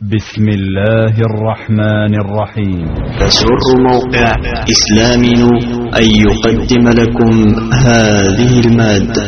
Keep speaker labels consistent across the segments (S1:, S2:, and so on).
S1: بسم الله الرحمن الرحيم.
S2: يسر موقع إسلامي أن يقدم لكم هذه المادة.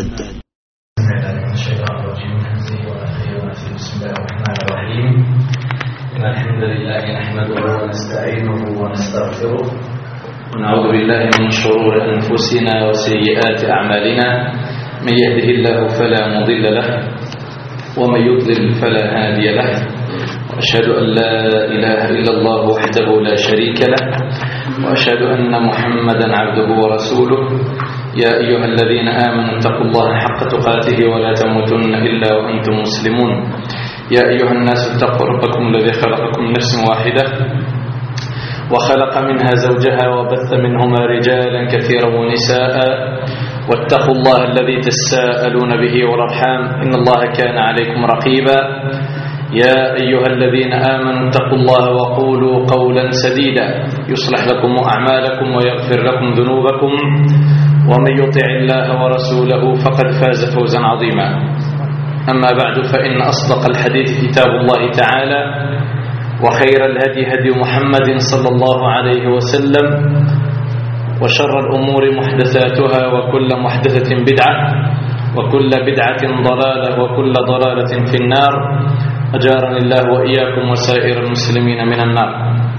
S3: بسم الله الرحمن الرحيم. إن الحمد لله نحمده ونستعينه ونستغفره ونعوذ بالله من شرور أنفسنا وسيئات أعمالنا. من يهده الله فلا مضل له ومن يضلل فلا هادي له، وأشهد أن لا إله إلا الله وحده لا شريك له، وأشهد أن محمدا عبده ورسوله. يا أيها الذين آمنوا اتقوا الله حق تقاته ولا تموتن إلا وأنتم مسلمون. يا أيها الناس اتقوا ربكم الذي خلقكم من نفس واحدة وخلق منها زوجها وبث منهما رجالا كثيرا ونساء، واتقوا الله الذي تساءلون به والأرحام إن الله كان عليكم رقيبا. يا أيها الذين آمنوا اتقوا الله وقولوا قولا سديدا يصلح لكم أعمالكم ويغفر لكم ذنوبكم، ومن يطع الله ورسوله فقد فاز فوزا عظيما. أما بعد، فإن أصدق الحديث كتاب الله تعالى، وخير الهدي هدي محمد صلى الله عليه وسلم، وشر الأمور محدثاتها، وكل محدثة بدعة، وكل بدعة ضلالة، وكل ضلالة في النار. أجارني الله وإياكم وسائر المسلمين من النار.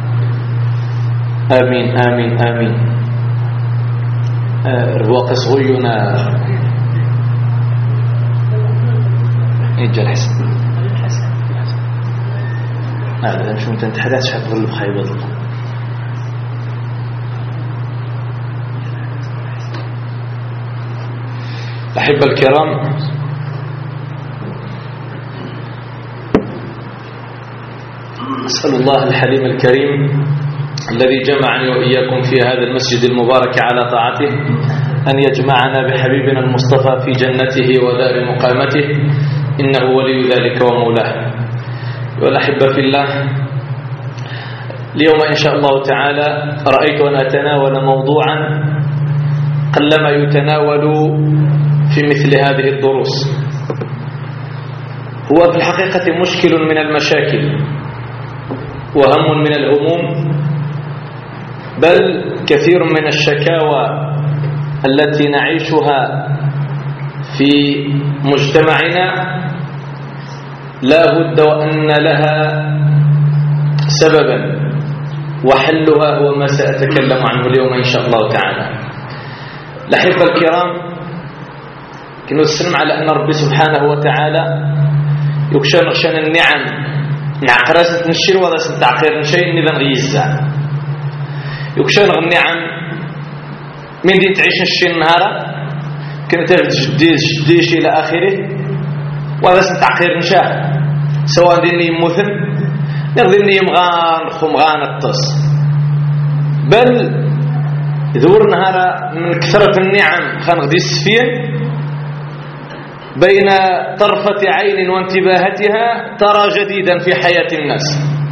S3: آمين آمين آمين. الواقع صغيرنا يجي الحسن هذا شو انت تحدث شحال تغلب خايبة الله. أحب الكرام، أسأل الله الحليم الكريم الذي جمعني وإياكم في هذا المسجد المبارك على طاعته أن يجمعنا بحبيبنا المصطفى في جنته ودار مقامته، إنه ولي ذلك ومولاه. والأحبة في الله، اليوم إن شاء الله تعالى رأيت أن أتناول موضوعا قلما يتناول في مثل هذه الدروس. هو في الحقيقة مشكل من المشاكل وهم من الهموم، بل كثير من الشكاوى التي نعيشها في مجتمعنا لا بد وأن لها سببا، وحلها هو ما سأتكلم عنه اليوم إن شاء الله تعالى. الأحبة الكرام، كنا نسلم على أن ربي سبحانه وتعالى يكشن النعم نعقراسة نشير وضاسة تعقير نشيء نذن غيزة يكشن النعم من دي تعيش الشين نهارا كنت جديش إلى آخره، وضاسة تعقير نشاه سواء ديني يموثن نغذني يمغان خمغان التص، بل ذور نهارا من كثرة النعم خان غدي السفين بين طرفة عين وانتباهتها ترى جديدا في حياة الناس.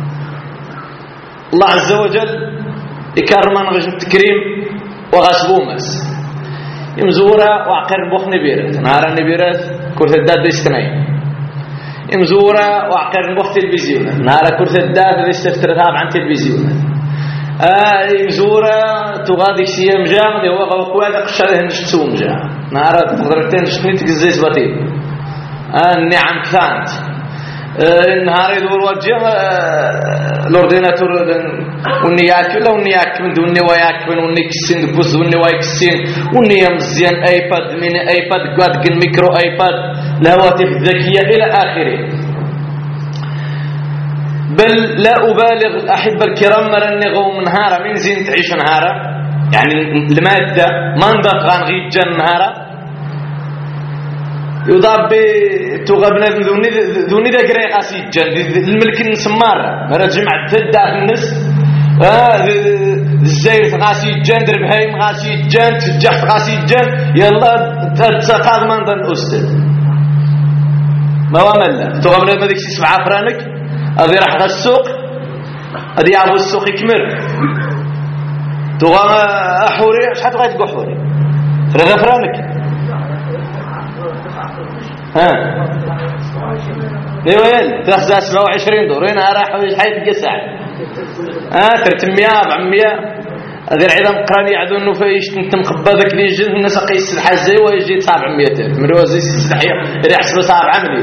S3: الله عز وجل يكرمان غش التكريم وغاسبومس يمزورا وعقر بوخ نبيرات نهار النبيرات كرة الداد ديستنين يمزورا وعقر بوخ تلفزيون نهار كرة الداد ديستفترتها عن تلفزيون يمزورا تغادي سيام جامد هو قوادة قشاده نشتسوم جام نهار تقدرتين تشتنيتك الزيز بطيب النعم كثانت النهار يدور وجه الأورديناتور وني ياكل وني ياكل وني وياكل وني كسين بوز وني ويكسين وني يمزيان ايباد من ايباد قادقن ميكرو ايباد الهواتف الذكية إلى آخره. بل لا أبالغ أحب الكرام مرني غوم نهارا من زين تعيش نهارا، يعني المادة منطق غان غيب جن نهارا يضاب تغبنا ذوني ذاك راي قاسي جن الملك نسمار مرا جمع تدا الناس الزاير قاسي جن دربهايم قاسي جن تجح قاسي جن يلا تسقاض من ذا الأستاذ ما وملا تغبنا ما ديك 7 فرانك هذه راح على السوق، هذه عبو السوق يكمل تغام أحوري شحال تغاية تقول حوري 3 فرانك ايوا تاخذ 27 دور هنا راح حيت قسع ترتميا 400 هذه العظام قراني عدو انه فايش تنقبى ذاك اللي يجي الناس قيس الحاجه ويجي 700 مروزي السلحيه اللي يحسب صعب عملي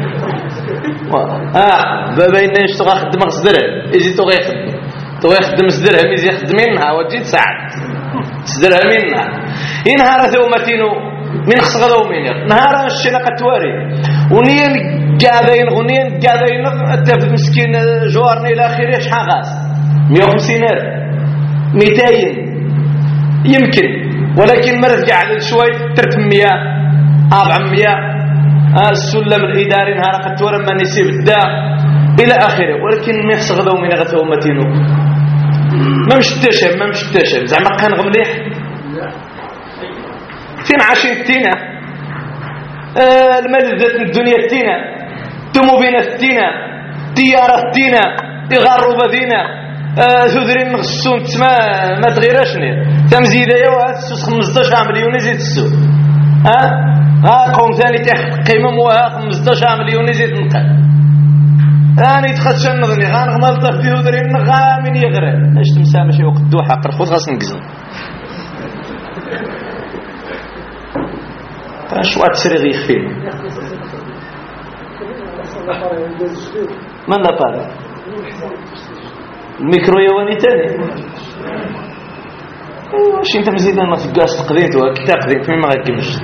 S3: بابا ينش تبغى خدم صدره يجي تبغى يخدم صدره يجي يخدم منها وتجي تساعد صدرها منها ينهار ثومتينو من خصغدو من نهار الشنا قتواري ونين قاعدين غنين قاعدين التف مسكين جوارني الى اخره شحال غاس 150 200 يمكن ولكن مرت قاعد شوي 300 400 السلم الاداري نهار قتوار ما نسيب الداء الى اخره ولكن ما خصغدو من غثومتينو ما مشتشم زعما كان غمليح فين عاشين التينة الملذة الدنيا التينة تمو بين التينة ديارة التينة يغاروا بذينة ثذرين نغسون ما تغيرشني تمزيدة يوها تسوس 15 مليون يزيد السوق قوم ثاني تحت قيمة موها 15 مليون يزيد نقل أنا يتخدش النظني غنغمال طفي ثذرين نغا من يغرى اش تمسا ماشي وقت دوحة قرخوط غاس نقزن شو أتسرغ يخفين من لا باري الميكرو يواني تاني واش انت مزيد انا في القاس تقديت وكتا قديت ما غاكمش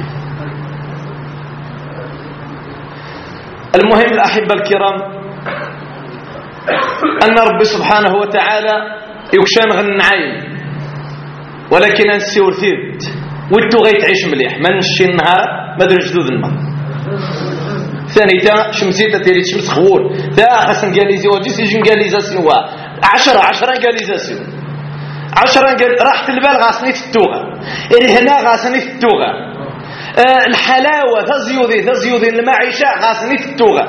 S3: المهم الأحبة الكرام أن رب سبحانه وتعالى يكشان غنعين ولكن أنسيور ثيرت وانتو غيتعيش مليح ما نشي النهار ما دري جدود الماء ثاني تا شمسيته تيري شمس خور تا خاص نقاليزي وجيس يجي نقاليزاسيون 10 قاليزاسيون 10 راحت البال غاسني في التوغه هنا غاسني في التوغه الحلاوه تزيودي المعيشه غاسني في التوغه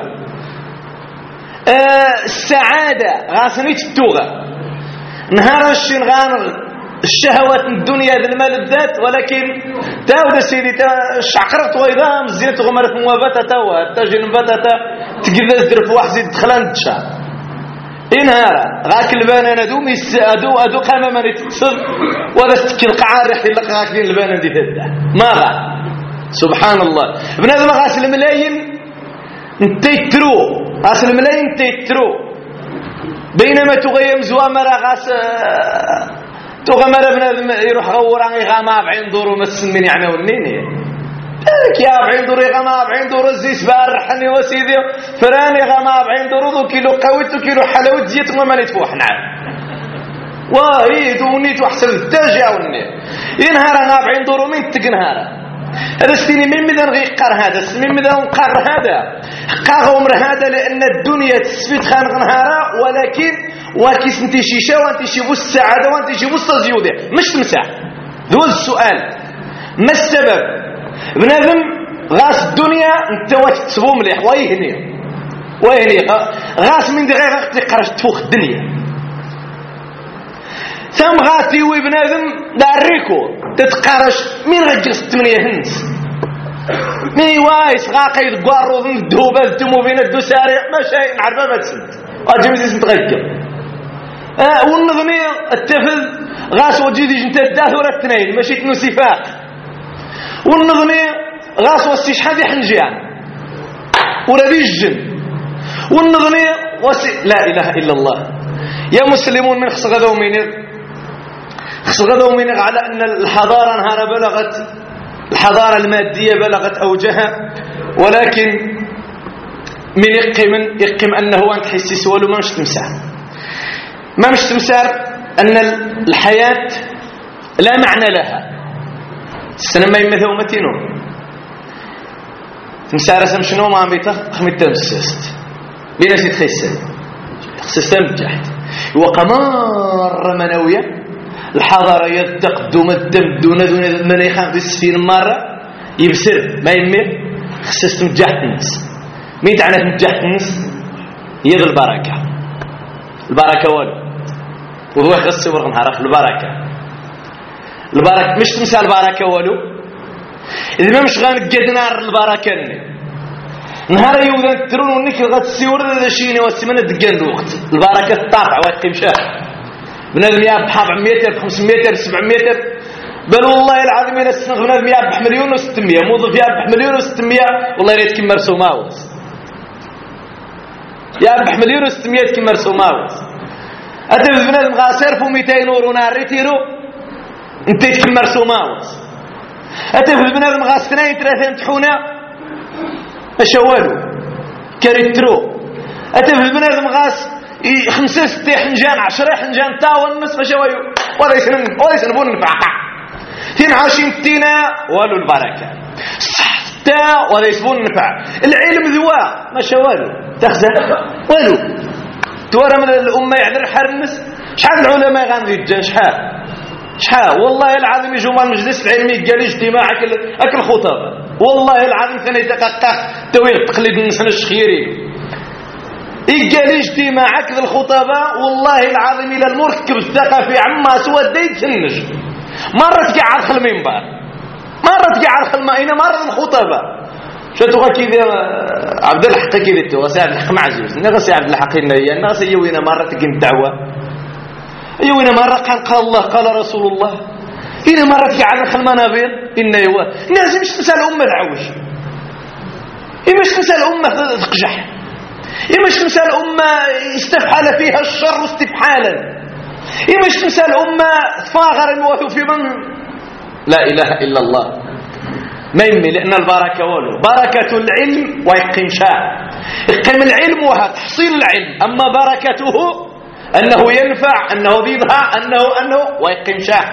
S3: السعاده غاسني في التوغه نهار الشين غانغ الشهوات الدنيا ذا المال الذات ولكن تاود سيدي شعقرت ويضا مزينت غمرت موابتا تاوها تاجي نباتتا تقدر تدرف واحد زيد دخلان تشا انهارا غاك البانان ادو قامه ما تتصل ولا تكي القعار ريح لك غاك دين البانان دي تدا ما غا سبحان الله بنادم غاس الملايين انت يترو غاس الملايين انت يترو بينما تغيم زوامر غاس تغمر بنادم يروح غور عن غاما 40 دور ومسمين يعني ونيني لك يا 40 دور غاما 40 دور الزيت بارحني وسيدي فراني غاما 40 دور ذو كيلو قويت وكيلو حلاوه زيت وما نتفوح نعم واهي دونيت واحسن التاجع وني ينهار 40 دور ومن تقنهار هذا سيني من مدى غيقر هذا من مدى نقر هذا قاغ عمر هذا لان الدنيا تسفيت خانق نهارا ولكن وكيس انت شيشه وانت شيبو السعاده وانت شيبو التزيوده مش تمسح ذو السؤال ما السبب بنادم غاس الدنيا انت واش تسبو مليح ويهني غاس من دي غير تقرش تفوق الدنيا ثم غاتي وي بنادم داريكو تتقرش من رجل 8 هنس مي وايس غاقي يقارو من الدوبه تمو بين الدسارع ما شيء نعرفها ما تسد اجي مزيد نتغير والنظمي التفل غاس وجيدي جنت الداث ولا الاثنين ماشي تنسفاق والنظمي غاس وسي شحال حنجيان ولا بيجن والنظمي لا اله الا الله يا مسلمون من خص غدا ومن على ان الحضاره نهار بلغت الحضاره الماديه بلغت اوجها ولكن من يقم انه انت حسيس ولو ما مش تمسح ما مش تمسار أن الحياة لا معنى لها السنة ما يمثل ومتينو تمسار اسم شنو ما عم بيتخمد تمسست لينا سيتخيسن تخسست مجحت وقمار منوية الحضارة يتقدم الدم دون مليخان في السفين مرة يبسر ما يمي خسست مجحت الناس مين تعنى مجحت الناس يغل البركة والو وهو يخص ورغم حرق البركة مش تمسى البركة والو إذا ما مش غانقد نار البركة نهار يوذن ترون ونك غتسيور هذا شيء واسمنا دقان الوقت البركه الطاقع ويقيم شاه بنادم يربح 400 500 700 بل والله العظيم الى السنه بنادم يربح مليون و600 موظف يربح مليون و600 والله ريت كيما رسوماوس يربح مليون و600 كيما رسوماوس هذا بنادم غاسر فو 200 يورو نهار ريتيرو انت كيما رسوماوس هذا بنادم غاس 2 3 امتحونه اش والو كاريترو هذا بنادم غاس 5 6 حنجان 10 حنجان تا ونص فاش ولا يسنبون الفعقع فين عاشين تينا والو البركه صح تا ولا يسبون النفع العلم ذوا ما والو تخزن والو توارى من الامه يعذر حرمس شحال العلماء غنجي شحال والله العظيم يجوا من المجلس العلمي قال اجتماع اكل خطب والله العظيم ثاني دقيقه تويل تقليد الناس الشخيري قال اجتماع اكل الخطباء والله العظيم الى المركب الثقافي عما سوى ديتنج مره تقعد على المنبر مره تقعد على الماء مره الخطباء شتو كذا عبد الحق كذا تو سي عبد الحق معزوز نغس عبد الحق هي الناس يوينا مره تجي الدعوه يوينا مره قال الله قال رسول الله هنا مره تقعد على المنابر ان يوا لازم تسال الامه تعوج مش تسال الامه تقجح مش تسال الامه استفحل فيها الشر استفحالا مش تسال الامه تفاخر الوثو في من لا اله الا الله ما يمي لأن البركة والو بركة العلم ويقيم شاء يقيم العلم وها تحصيل العلم أما بركته أنه ينفع أنه بيضها أنه ويقيم شاء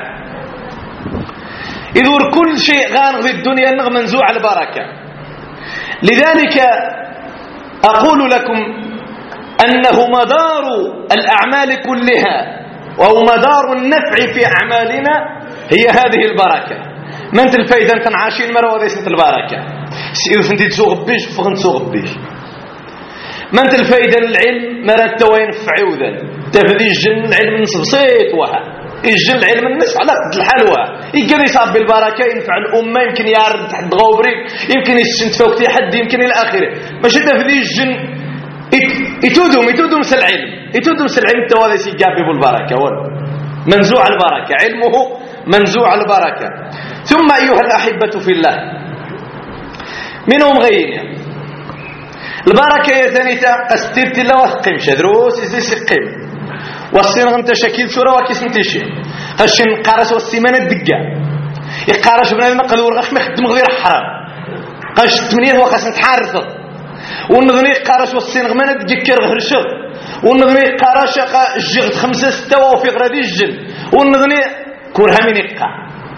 S3: إذور كل شيء غانغ في الدنيا أنه منزوع البركة لذلك أقول لكم أنه مدار الأعمال كلها وهو مدار النفع في أعمالنا هي هذه البركة ما انت الفايده انت عايشين مره وهذه سنه البركه سيو انت تسوق بيش فغن تسوق بيش ما انت الفايده العلم مره توين فعوذا تفدي الجن العلم نصبصيت وها الجن العلم النص على قد الحلوى يقدر يصاب بالبركه ينفع الامه يمكن يعرض تحت غوبري يمكن يسنت فوق حد يمكن الى اخره ماشي تفدي الجن يتودم العلم يتودم العلم توالي سيجابي بالبركه منزوع البركه علمه منزوع البركه ثم أيها الأحبة في الله منهم غيرنا البركة يا ثانيتا استبت الله وثقيم شدروس يزي سقيم والسين غنت شكيل سورة وكيس نتيشي هالشين قارس والسيمانة الدقاء يقارش بنا المقل ورغش مخدم غير حرام قاش 8 وخاص نتحارث والنظني قارش والسين غمانة تجكر غير شغل والنظني قارش الجغد 5 6 وفي غرادي الجن والنظني كورها من يقع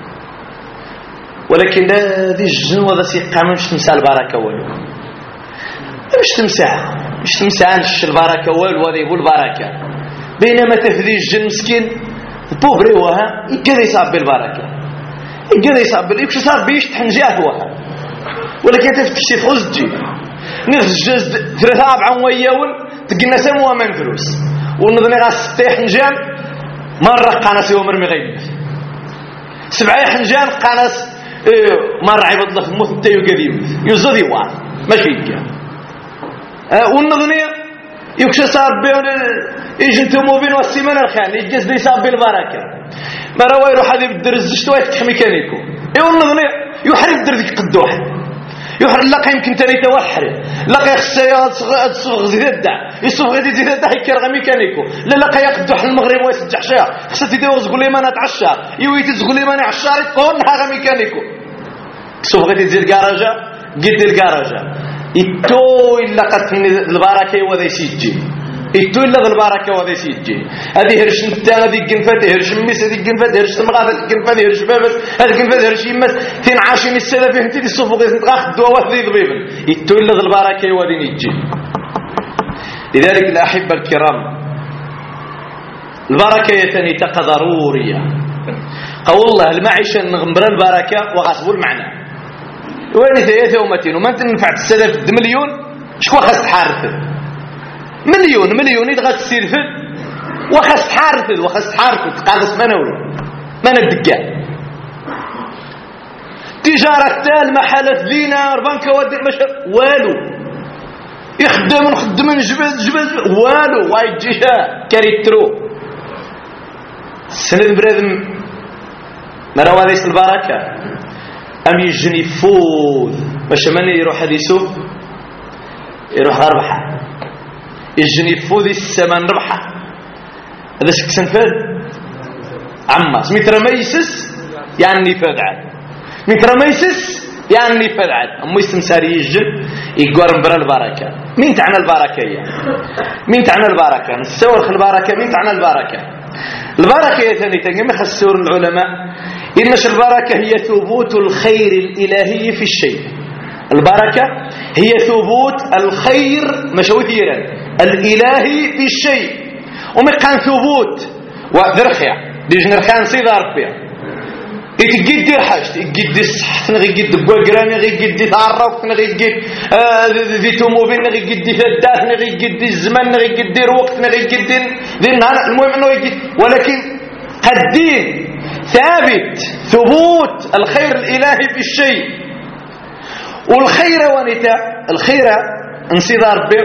S3: ولكن هذه الجن وذا سيقام مش تمسع البركه والو مش تمسع البركه والو وهذا يقول البركه بينما تفدي الجن مسكين بوغري وها يقدر يصاب بالبركه يقدر يصاب يمشي صار بيش تحنجاه وها ولكن تفتشي خزجي نخرج 3 4 وياون تقلنا سموا من فلوس ونظني غا 6 حنجان مره قناص يوم مرمي غيب 7 حنجان قناص مرة عبد الله في موت تيو قديم يزودي واحد ماشي يجا والنظنية يكشى صار بين يجي موبين والسيمانة الخان يجلس دي صاب بالبركة مرة ويروح هذه بالدرز شوية تك ميكانيكو والنظنية يحرق درزك قدوح يحرق لقى يمكن تاني توحر لقى السيارات صغ زيدة يصوغ غادي زيدة يكرغ ميكانيكو لا لقى يقدوح المغرب ويسجع شيء خصتي ديوز قول لي ما نتعشى يويت تقول لي ما نعشى تقول هذا ميكانيكو صوغ غادي تزيد كراجه قد الكراجه يتو الا قتني البركه وذا يسجي يتو الا البركه وذا يسجي هذه هرش نتا هذه كنفه هرش ميس هذه كنفه هرش تمغا هذه كنفه هرش بابس هذه كنفه هرش يمس تين عاشين السلف انت دي الصوف غادي تاخذ دواء ذي ضبيبا يتو الا البركه وذا يجي لذلك الاحبه الكرام البركه يتني ضروريه قول الله المعيشه نغمر البركه وغصب المعنى وين ثلاثه ومتين وما تنفع السلف مليون شكون خاص تحارث مليون يدغى تسير فيه وخاص تحارث تقاضس منولو من الدقال تجاره تال محلات دينار بنك ودي والو يخدم جبل والو وايجيها كاريترو سند برادم مرا هذه البركه ام يجني يفوز باش من يروح هذا يسوق يروح ربحه يجني يفوز السمن ربحه هذا شك سنفاد عما سميت رميسس يعني فدعت سميت رميسس يعني فدعت أمو يستمسار يجن يقارن برا البركة مين تعنى البركة مين تعنى البركة نستورخ البركة مين تعنى البركة البركة يا ثاني تنجم خسور العلماء إنش البركة هي ثبوت الخير الإلهي في الشيء البركة هي ثبوت الخير مشوثيرا الإلهي في الشيء ومكان ثبوت وذرخيا ديج نرخان صيدار فيها يتجد حاجة يتجد الصحة نغيجد بوجران نغيجد تعرف نغيجد ذي توموبيل نغيجد ثدات نغيجد الزمان نغيجد الوقت نغيجد ذي النهار المهم انه يجد ولكن الدين ثابت ثبوت الخير الإلهي في الشيء والخير ونتا الخير انصدار به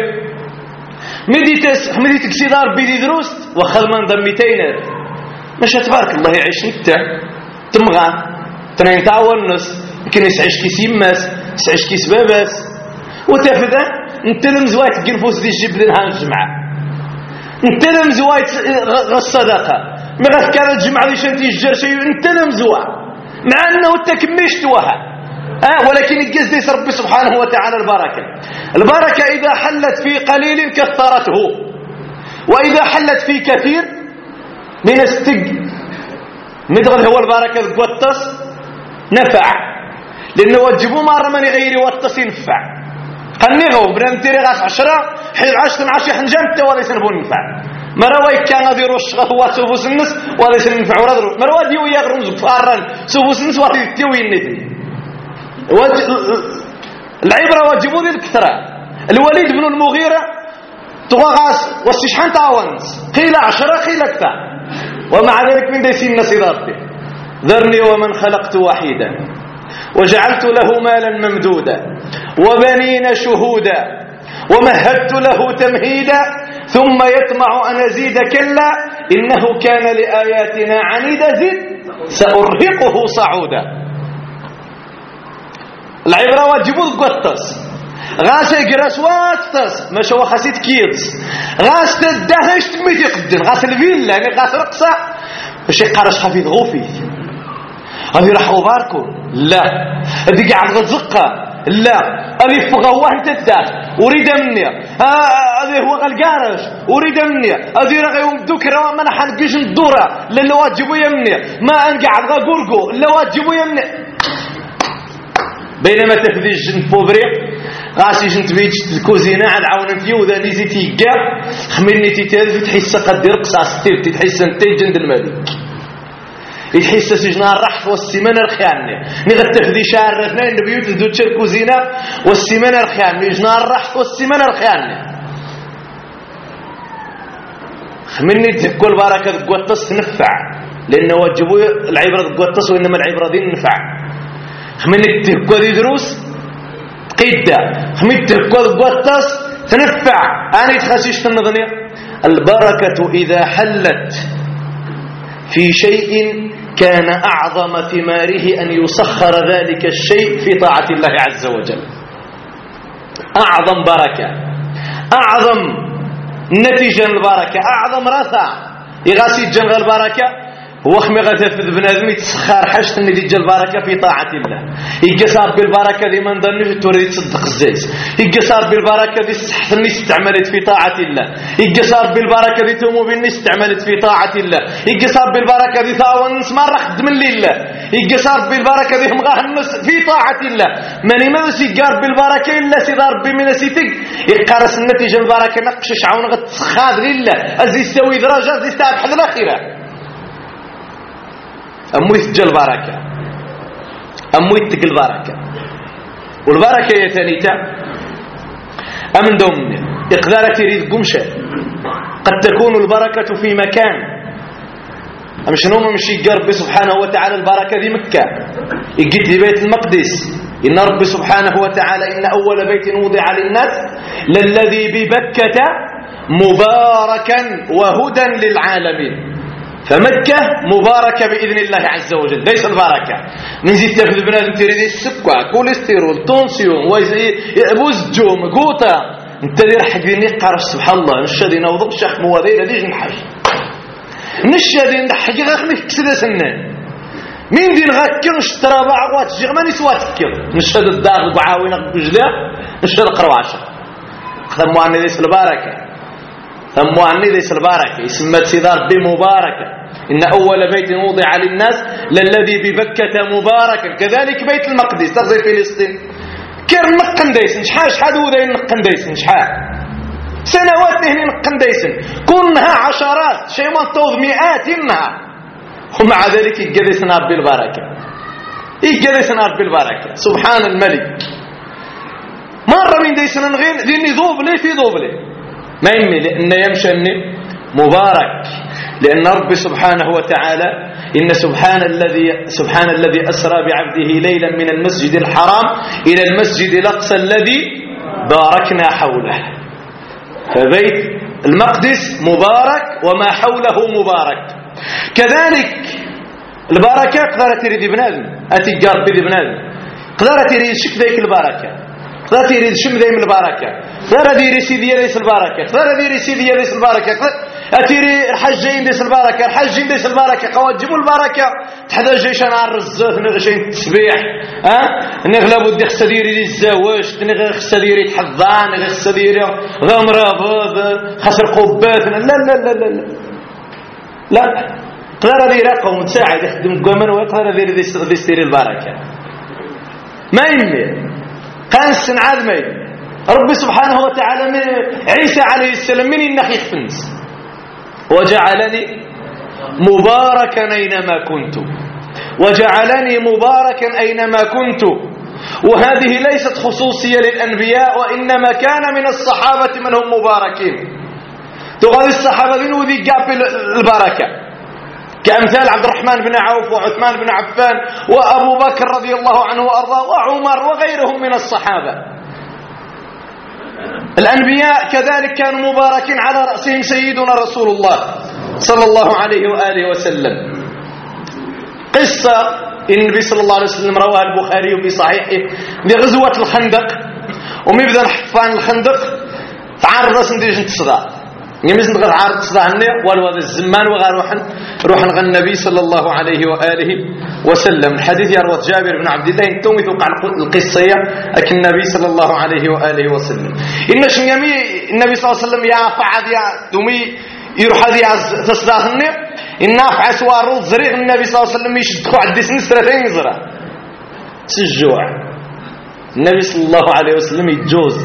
S3: مديتك صدار بدي دروس وخل من ضمتين مش تبارك الله يعيش انت تمغى تنين تعاونس يمكن يسعيش كيس يماس يسعيش كيس باباس وتفدا انت لمزوايت قنفوس دي الجبل نهار الجمعة انت لمزوايت الصدقة ما غاك كان الجمعة دي شنتي الجر شيء انت لمزوا مع انه التكميش توها ولكن الجزء ربي سبحانه وتعالى البركة إذا حلت في قليل كثرته وإذا حلت في كثير من مدغل هو البركة القوتس نفع لأنه وجبوا مرة من غير وطس ينفع قنغوا بنمتري غاس 10 حيث 10 حنجمت وليس نبون ينفع مروي كان غادي يرش هو سوفوس الناس وليس ينفع ولا ضرو مروي ديو يغرمز فارن سوفوس الناس وادي تيوي النتي العبرة وجبوا لي الكثرة الوليد بن المغيرة تغاس والسشحان تعاونس قيل 10 قيل أكثر ومع ذلك من ديسين نصيراتي ذرني ومن خلقت وحيدا وجعلت له مالا ممدودا وبنين شهودا ومهدت له تمهيدا ثم يطمع أن أزيد كلا إنه كان لآياتنا عنيدا زد سأرهقه صعودا العبرة واجبوا القطس غاس يقرس واتس ماشي هو خاسيت كيدز غاس تدهش تميت يقدن غاس الفيلا يعني غاس رقصة باش يقرش خفيف غوفي هذه راح باركو لا هذه قاعد غزقة لا هذه فغوه تداه اريد مني هذه هو القارش اريد مني هذه راه يمدوك راه ما نحنقش الدوره لا واجبوا يمني ما انقعد غورغو لا واجبوا يمني بينما تفدي الجن بوبري غاسي جنت بيت الكوزينه عاد عاون فيه وذا نيزي تيقا خمني تيتالف تحس قد رقصه ستيل تحس انت جند الملك يحس سجنا الرحف والسمنه الخيانه نغت تفدي شعر اثنين بيوت دوتش الكوزينه والسمنه الخيانه جنا الرحف والسمنه الخيانه خمني تقول بركه قوطس نفع لانه وجبوا العبره قوطس وانما العبره دي نفع خمني تقول دروس قيدة خميت قوتس تنفع أنا تخسيش في النظنية البركة إذا حلت في شيء كان أعظم ثماره أن يسخر ذلك الشيء في طاعة الله عز وجل أعظم بركة أعظم نتيجة البركة أعظم رثى يغاسي جنغ البركة هو خميغة تفذ بنادم يتسخر حاجة اللي تجي البركة في طاعة الله يقصار بالبركة دي من ظنش توري تصدق الزيت يقصار بالبركة دي الصحة اللي استعملت في طاعة الله يقصار بالبركة دي تومو بالني استعملت في طاعة الله يقصار بالبركة دي ثاوى الناس مرة خدم لله يقصار بالبركة دي همغاه الناس في طاعة الله ماني ما سيقار بالبركة إلا سيدار بمن سيتك يقارس النتيجة البركة نقشش عون غتسخاد لله أزي يستوي درجة أزي يستعب حد الأخيرة أمو يتجل البركة أمو يتقل البركة والبركة يا ثانيتا أمن دومني إقدارة تريد قمشة قد تكون البركة في مكان أمشي نوم مشي ربي سبحانه وتعالى البركة دي مكة يجيت لبيت المقدس إن رب سبحانه وتعالى إن أول بيت وضع للناس للذي ببكة مباركا وهدى للعالمين. فمكة مباركة بإذن الله عز وجل. ليس البركة نزيد تاخذ بنادم تريد السكر كوليسترول تونسيون بوزجوم قوطة انت اللي راح تقولني قارش سبحان الله نشادي نوضب شيخ موادير هذه نحج نشادي نحج غير نكسد سنان مين دين غاكر نشترى بعض جيغ ما نسواتكر نشهد الدار وعاونا بجلا نشهد قرواشة ثم عني ليس البركة ثم عني ليس البركة اسمت سيدار بمباركة إن أول بيت وضع للناس للذي ببكة مباركا كذلك بيت المقدس تغزي فلسطين كير نقن ديسن شحال ذا نقن ديسن شحال سنوات هنا نقن ديسن كونها عشرات شيء ما توض مئات إنها ومع ذلك يقدسنا بالبركة يقدسنا بالبركة سبحان الملك. مرة من ديسنا نغير ديني ذوبلي في ذوبلي ما يمي لأن يمشني مبارك لأن رب سبحانه وتعالى إن سبحان الذي أسرى بعبده ليلا من المسجد الحرام إلى المسجد الأقصى الذي باركنا حوله. فبيت المقدس مبارك وما حوله مبارك. كذلك البركة قدر تريد بنادم أتجار بيد بنادم قدر تريد شك ذيك البركة قدر تريد شم ذي من البركة قدر تريد سيدي ليس البركة قدر تريد سيدي ليس البركة أتيري الحجين ديس البركة الحجين ديس البركة قوات جيبوا البركة تحدى جيشان على الرزات نغشين التسبيح نغلبوا دي خسديري دي الزواج نغ خسديري تحضان نغ خسديري غمرافض خسر قبات لا لا لا لا لا لا قدر ذي رقم مساعد يخدم قومن ويقدر ذي ديستيري البركة ما يمي قانس عادمي رب سبحانه وتعالى من عيسى عليه السلام من النخيخ فنس وجعلني مباركا أينما كنت وجعلني مباركا أينما كنت. وهذه ليست خصوصية للأنبياء وإنما كان من الصحابة من هم مباركين. تغذي الصحابة ذي وذي قاب البركة كأمثال عبد الرحمن بن عوف وعثمان بن عفان وأبو بكر رضي الله عنه وأرضاه وعمر وغيرهم من الصحابة. الأنبياء كذلك كانوا مباركين على رأسهم سيدنا رسول الله صلى الله عليه وآله وسلم. قصة النبي صلى الله عليه وسلم رواها البخاري في صحيحه لغزوة الخندق ومبدأ حفان الخندق تعرض سنديج انتصدار يمز نغير عارض تصدعني والوضع الزمان روح نغى النبي صلى الله عليه وآله وسلم. الحديث يروى جابر بن عبد الله انتم توقع القصية أك النبي صلى الله عليه وآله وسلم إن شميمي النبي صلى الله عليه وسلم يا فعد يا دومي يروح هذه تصدعني إن نافع سوار الزريق النبي صلى الله عليه وسلم يشدخوا عدي سنسرتين يزرع سجوع النبي صلى الله عليه وسلم يتجوز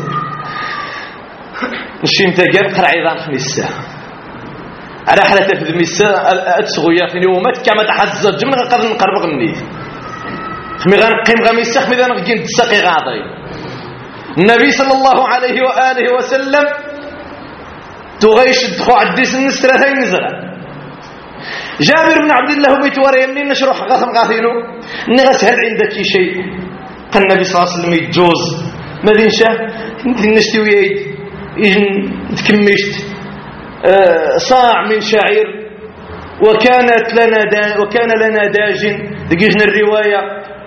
S3: نشي متقال قرع عيضان خميسة على حالة تفذ ميسة أتسغويا في نيومات كما تحزج من قبل نقرب غنيت خمي غنقيم غميسة خمي ذا نغجين تساقي غاضي. النبي صلى الله عليه وآله وسلم تغيش دخو عديس النسرتين نزرع. جابر بن عبد الله بيتوري منين نشروح غاثم غاثينو نغسهل عندك شيء قال النبي صلى الله عليه وسلم يتجوز ما دينشا نشتوي تكمشت صاع من شعير وكان لنا داج دقيقنا الرواية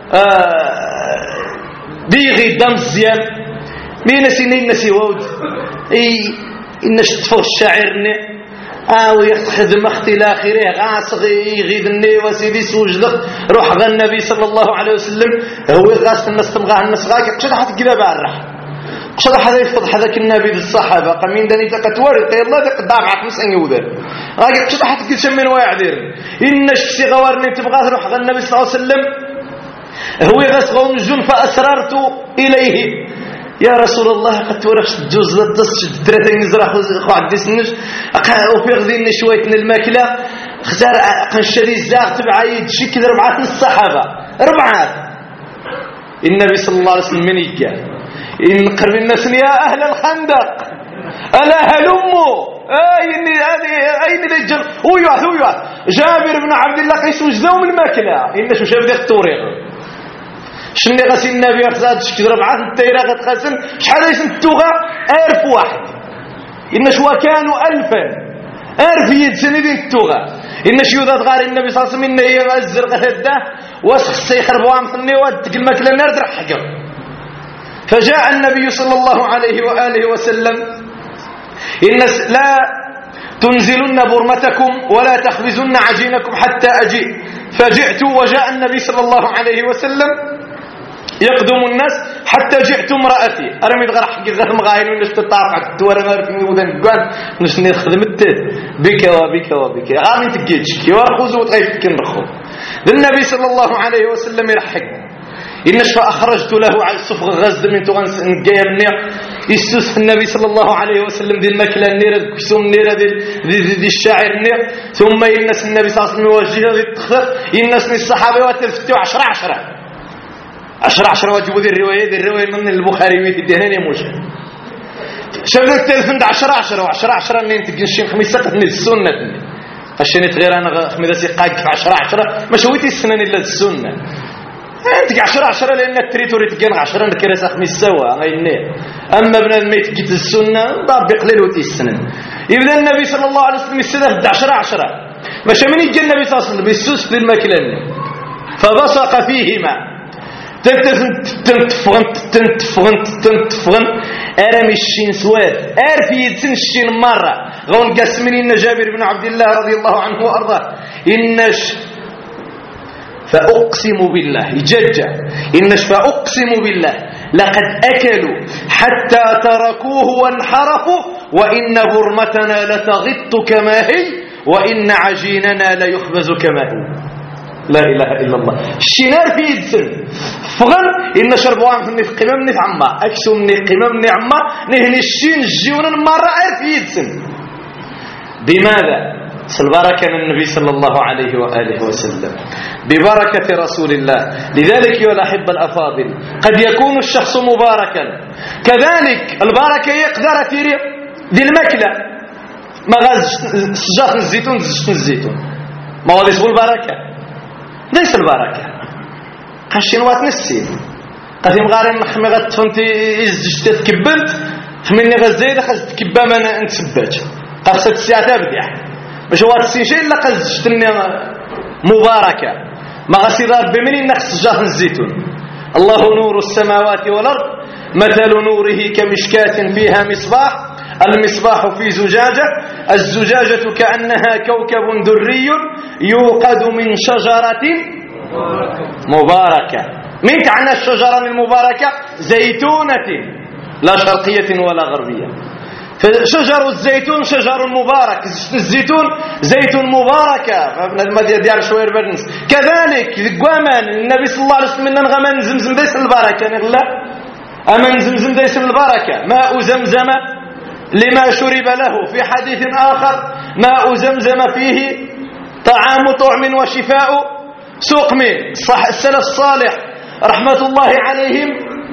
S3: ديغي دم الزيام مين سنين نسي وود إنش تفغ الشاعر ويخدم اختي لاخره غاصغ يغيدني وسيدي سوجدق روح غا النبي صلى الله عليه وسلم هو غاص الناس تبغى الناس غاك قشد حد كذا بعرح قشد حدا يفضح هذاك النبي بالصحابه قامين دني تقتور يلا تقدام عق مسن يودر غاك قشد حد كيشمن واعذر ان الشي غوارني تبغى تروح غا النبي صلى الله عليه وسلم هو غاص غون جن فاسررت اليه يا رسول الله قد تورخ الجوز للدس درتين يزرع خو عدي سنج وفي غديني شويه من الماكله اختار قنشري الزاغ تبعايد شي كذا ربعات من الصحابه ربعات. النبي صلى الله عليه وسلم من يقال ان قرب الناس يا اهل الخندق الا هلموا اين الرجال ويوث جابر بن عبد الله قيس وجدوا من الماكله ان شو شاف ذاك التوريق شني غاسي النبي غزاد شكد ربعة التيرة غتخسن شحال يسن التوغا 1000 واحد إن شوا كانوا 1000 يدسن دين التوغا إن شيوذات غار النبي صلى الله عليه وسلم إن هي الزرق هده وسخ سيخرب وامثني ودك المكلا النار درحقه. فجاء النبي صلى الله عليه وآله وسلم إن لا تنزلن برمتكم ولا تخبزن عجينكم حتى أجيء. فجئت وجاء النبي صلى الله عليه وسلم يقدم الناس حتى جئت امرأتي أرمي غير حق غير مغاين ونش تطافع التوارى مارفين ودن قوان نش خدمت بك وبك وبك غامي تجيش يورخوز وتغيفك نرخو. النبي صلى الله عليه وسلم يرحق إنش فأخرجت له على الصفغ غزد من تغنس نجايا مني يستوس النبي صلى الله عليه وسلم دي المكلا النيرة الكسوم النيرة دي الشاعر النير. ثم ينس النبي صلى الله عليه وسلم يوجهه دي التخفر ينس الصحابة وتفتوا 10 واجبوا دي الرواية من البخاري ويديهني موجه شبنا التلفن 10 اللي انت تجنشين خميسة قتني السنة عشان يتغير انا خميسة قاق 10 ما شويتي السنة الا السنة انت 10 لانك تريد تجن 10 كراسة خميس سوا اما ابن الميت جيت السنة ضاب بقليل وتي السنة. يبدا النبي صلى الله عليه وسلم يستدف 10 ماشي من يجي النبي صلى الله عليه وسلم يسوس في المكلن فبصق فيهما تنتفغن ارمي الشين سواد ارفي يدسن الشين مرة غون قسمني ان جابر بن عبد الله رضي الله عنه وارضاه إنش فأقسم بالله يججع إنش فأقسم بالله لقد أكلوا حتى تركوه وانحرفوا وإن برمتنا لتغط كما هي وإن عجيننا ليخبز كما هو. لا إله إلا الله. الشنار في يدسن فغن إن شربوان في قمم نفعما أكسو من قمم نعما نهني الشين الجيون مرة في يدسن. بماذا؟ البركة من النبي صلى الله عليه وآله وسلم ببركة رسول الله. لذلك يا الأحبة الأفاضل قد يكون الشخص مباركا كذلك البركة يقدر تيري دي المكلة ما غاز شجاع الزيتون الزيتون ما هو اسمه البركة ليس البركة قاشين واتنسين قد يمغارن خمي غتفنتي إزجت تكبلت خميني غزيدة خزت كبا ما نتسبج قصة الساعة تبدع مش هو السيشي إلا قزجتني مباركة ما غسيدار بمن نخص جاه الزيتون. الله نور السماوات والأرض مثل نوره كمشكاة فيها مصباح المصباح في زجاجة الزجاجة كأنها كوكب دري يوقد من شجرة مباركة. من تعنى الشجرة المباركة زيتونة لا شرقية ولا غربية. فشجر الزيتون شجر مبارك الزيتون زيتون مباركة المدية ديال شوير برنس. كذلك قوامان النبي صلى الله عليه وسلم نغمان زمزم ديس البركة نغلا أمن زمزم ديس البركة ماء زمزم لما شرب له. في حديث آخر ماء زمزم فيه طعام طعم وشفاء سقم. السلف الصالح رحمة الله عليهم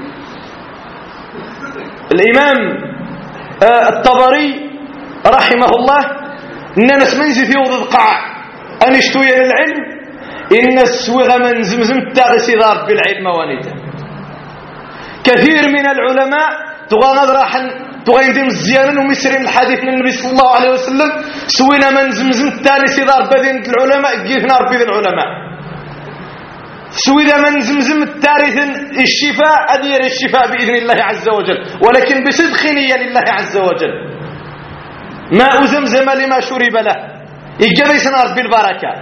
S3: الإمام الطبري رحمه الله إن نسمنزي في وضع القاع أن اشتوي العلم إن السوغ من زمزم تغسي ضارب بالعلم وانيته. كثير من العلماء تغاين ديم الزيانة ومسرين الحديث من النبي صلى الله عليه وسلم سوينا من زمزم تغسي ضارب بدين العلماء جيفنا ربي العلماء سوينا من زمزم التاريخ الشفاء أدير الشفاء بإذن الله عز وجل ولكن بصدق نية لله عز وجل. ماء زمزم لما شرب له يجري سنار بالبركة.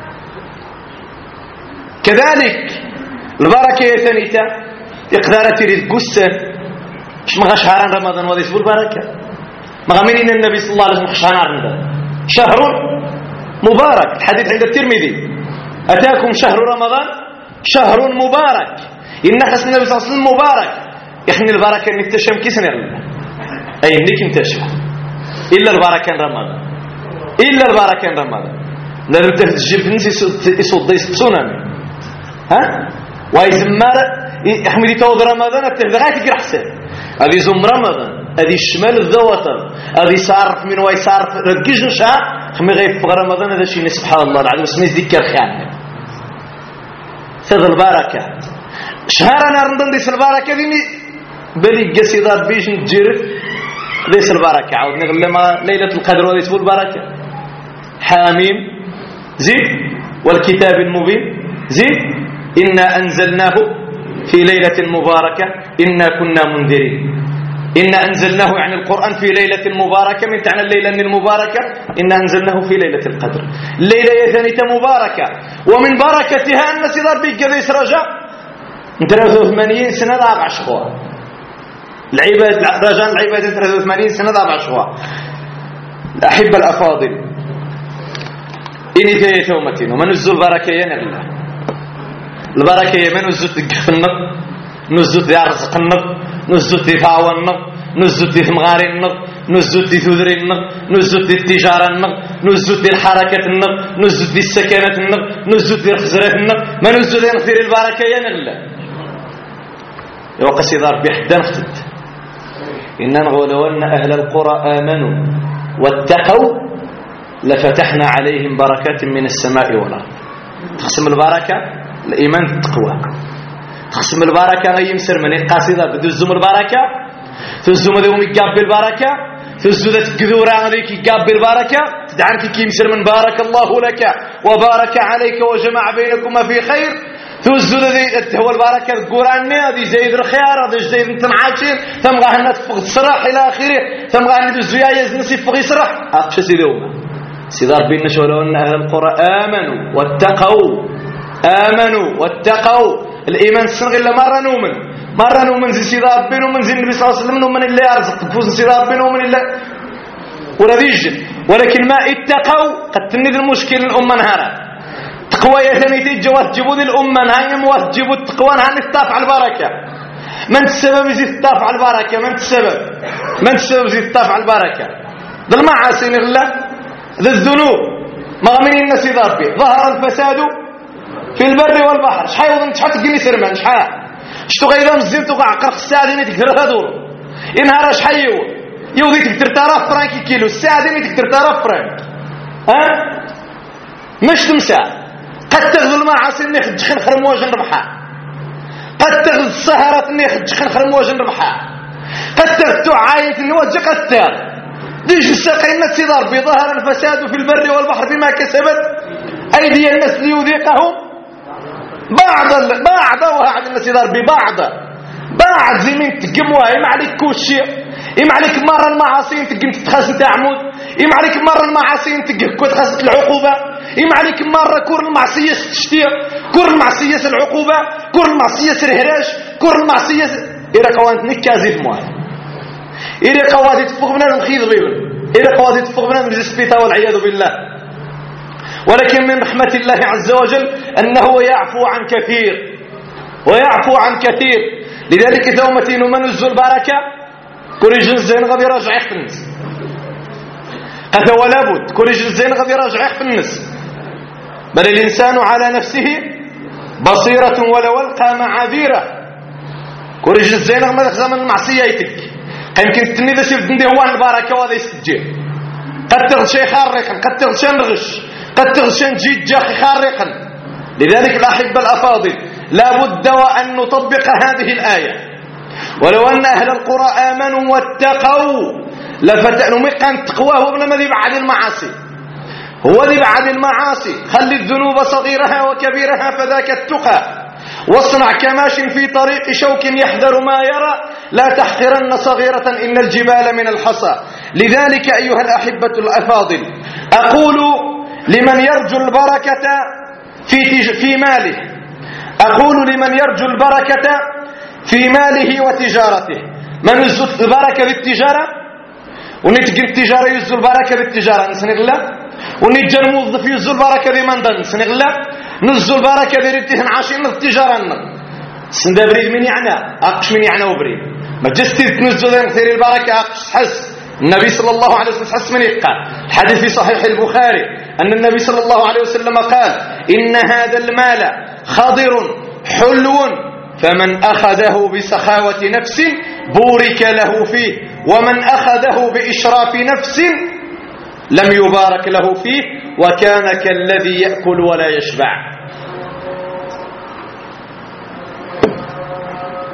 S3: كذلك البركة يتنيتا إقدار تريد قسة مش مغا شهر رمضان وذيس بالبركة مغا منين النبي صلى الله عليه وسلم شهر رمضان شهر مبارك. الحديث عند الترمذي أتاكم شهر رمضان شهر مبارك إن خص النبي صلى الله عليه وسلم مبارك. يخني البركة نكتشم كيسن يغلنا أي نك نكتشم إلا البركة رمضان إلا البركة رمضان لازم تجيب نسي يصد يسونامي ها ويزمر يحمد يتوض رمضان التغاية تقرأ حسن هذه زم رمضان هذه الشمال الذواتر هذه صارف من ويصارف رجج نشاء خمي غير في رمضان هذا شيء سبحان الله العظيم اسمه ذكر خان هذا البركة. شهرنا رمضان ديس البركة ديني بلي قصيدات بيش نتجرف ديس البركة عاود نغلى ما ليلة القدر وديس البركة حاميم زيد والكتاب المبين زيد إنا أنزلناه في ليلة مباركة إنا كنا منذرين إنا أنزلناه يعني القرآن في ليلة مباركة من تعنى الليلة المباركة إنا أنزلناه في ليلة القدر الليلة يثنيت مباركة ومن بركتها أن سيدار بيك قديس رجاء انت 83 سنة ضعب عشقها العباد رجاء العباد 83 سنة ضعب عشقها الأحبة الأفاضل إني ثيث ومتين ومن نزل البركة ينغلى البركة من نزل تقفلنا نزل دي عرزقنا نزل دي فاونا نزل دي مغارنا نزل دي ثذرنا نزل دي التجارة نزل دي الحركة نزل دي السكنة نزل دي الخزرة ما نزل دي نخير البركة ينغلى يوقع سيدار بيحدان خطت إننا نقولوا أن أهل القرى آمنوا واتقوا لفتحنا عليهم بركات من السماء والأرض تقسم البركة الإيمان التقوى تقسم البركة غير يمسر من القصيدة بدوزم البركة تزوم ذوم يقابل البركة تزود الكذورة غيك يقابل البركة تدعنك كي يمسر من بارك الله لك وبارك عليك وجمع بينكما في خير تزود ذي هو البركة القرآن هذه زيد الخيار هذا زيد تنعاشين ثم غاهنا تفق الصراح إلى آخره ثم غاهنا تزويا يزنسي فقي صراح أقش سيدوما سيدار بينا شولو أن أهل القرى آمنوا واتقوا الإيمان السنغ إلا مرة نؤمن زي سيدار بينا ومن زي النبي صلى الله عليه وسلم ومن اللي أرزق تفوز سيدار بينا ومن اللي ورذيج ولكن ما اتقوا قد تند المشكل الأمة نهارا تقوى يثنيتي جوات جبود الأمة نهاية موات جبود تقوى نهاية التاف على البركة من السبب يزيد التاف على البركة من السبب يزيد التاف على البركة ذا المعاصي نغلى ذا الذنوب مغمين الناس يضار به ظهر الفساد في البر والبحر شحال وضن شحال تقني سرمان شحال شتو غيظا مزين توقع قرق الساعدين تقدر هدور إنهار شحال يوضي تقدر تعرف فرانك كيلو الساعدين تقدر تعرف فرانك مش تمسى قد تغذو المعاصي اني خدخن خرم واجن ربحا قد تغذو السهرات اني خدخن خرم واجن ربحا قد تغذو عاية النواجه قد تغذو ديش الساقين سيدار بظهر الفساد في البر والبحر بما كسبت أيدي الناس ليذيقهم بعض وهذا الناس يدار ببعض بعض زي من تقموها إما عليك كوشي إما عليك مرة المعاصي تقم تتخاص انت عمود إما عليك مرة المعاصي تقم تتخاص العقوبة إما عليك مرة كور المعصية تشتير كور المعصية العقوبة كور المعصية الهراش كور المعصية إذا كوانت نكازي مواه إذا قوادي تفوق بنا نخيض بيبن إذا قوادي تفوق بنا نجسبيتا والعياذ بالله ولكن من رحمة الله عز وجل أنه يعفو عن كثير لذلك ثومتين من نزل البركة كوريج الزين غادي يراجع يخفنس هذا ولا بد كوريج الزين غادي يراجع يخفنس بل الإنسان على نفسه بصيرة ولو ألقى معاذيره كوريج الزين غادي يخزم المعصية يتك يمكن تنيذا شي بدندي هو البركه وهذا يسجل قد تغشي خارقا قد تغشي نغش قد تغشي نجي جاخي خارقا لذلك الأحبة الأفاضل لا بد وأن نطبق هذه الآية ولو أن أهل القرى آمنوا واتقوا لفتأنوا مقا تقوى هو ابن مذي بعد المعاصي هو ذي بعد المعاصي خلي الذنوب صغيرها وكبيرها فذاك التقى واصنع كماش في طريق شوك يحذر ما يرى لا تحقرن صغيرة إن الجبال من الحصى لذلك أيها الأحبة الأفاضل أقول لمن يرجو البركة في ماله أقول لمن يرجو البركة في ماله وتجارته من يزد البركة بالتجارة ونتجي التجارة يزد البركة بالتجارة نسنغلا ونتجي الموظف يزد البركة بمندن نسنغلا نزل البركة بريدهن عاشين التجارة سندبريد من يعنى أقش من يعنى وبريد ما جستي تنزل خير البركة أقش حس النبي صلى الله عليه وسلم حس من يقال الحديث في صحيح البخاري أن النبي صلى الله عليه وسلم قال إن هذا المال خضر حلو فمن أخذه بسخاوة نفس بورك له فيه ومن أخذه بإشراف نفس لم يبارك له فيه وكان كالذي يأكل ولا يشبع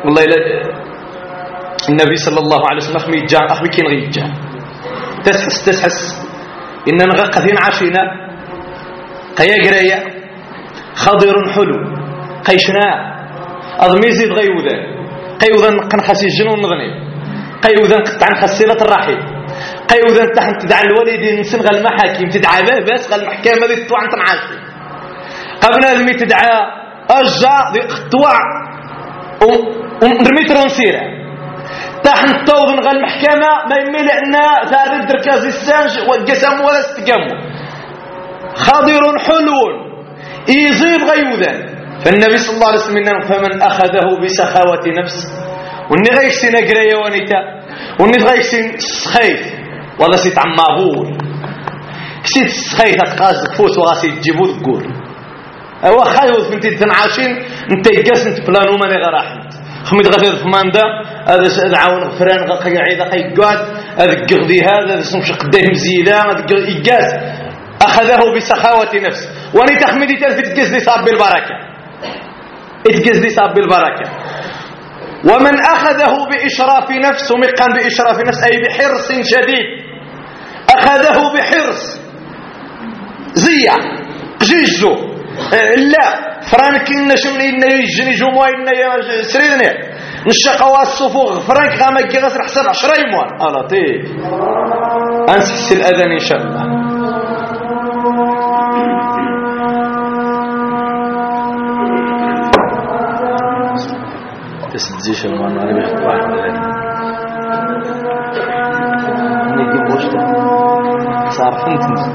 S3: والله النبي صلى الله عليه وسلم أخمي الجان أخمي كين غي الجان تسحس إننا غقثين عشينا قيا قرية خضر حلو قيشنا أضميزي غيوذا قيوذا قنخسي الجنون نغني قيوذا قطع خسيلة الرحيم قيوذا تحن تدعى الوالدين نسنغ المحاكم تدعى بس غا المحكمة ذي تطوع انت معاشي قبل هذا تدعى أرجع ذي قطوع ونرمي ترونسيرة تحن توضن غا المحكمة ما يميل عنا ثارد دركاز السانج والقسم ولا استقامه خضر حلو يزيد غيوذا فالنبي صلى الله عليه وسلم فمن أخذه بسخاوة نفس وني غيكسين أقرية ونيتا وني غيكسين سخيف والله سيت عماغول كسيت سخيف أتقازك فوت وغاسي تجيبو تقول أيوا خايوز بنتي تنعاشين انت يقاس انت بلانو ماني غراحمت خميت غفير فمان دا هذا عاون غفران غاقي عيدا قيقاد هذا قغذي هذا سمش قديه مزيدا هذا يقاس أخذه بسخاوة نفس وني تخمدي تلفت تقزلي صاب بالبركة اتقزلي صاب بالبركة ومن أخذه بإشراف نفس ومقام بإشراف نفس أي بحرص شديد أخذه بحرص زيع قجيجو لا فرانك إن شمني إن يجني جموع إن سريدني نشقوا الصفوغ فرانك غامك يغسر حساب 10 يموان لطيف أنسحس الأذن إن شاء الله تسديش المعنى أنا بيخطب واحد ملاك نجيب وشته صار فهمت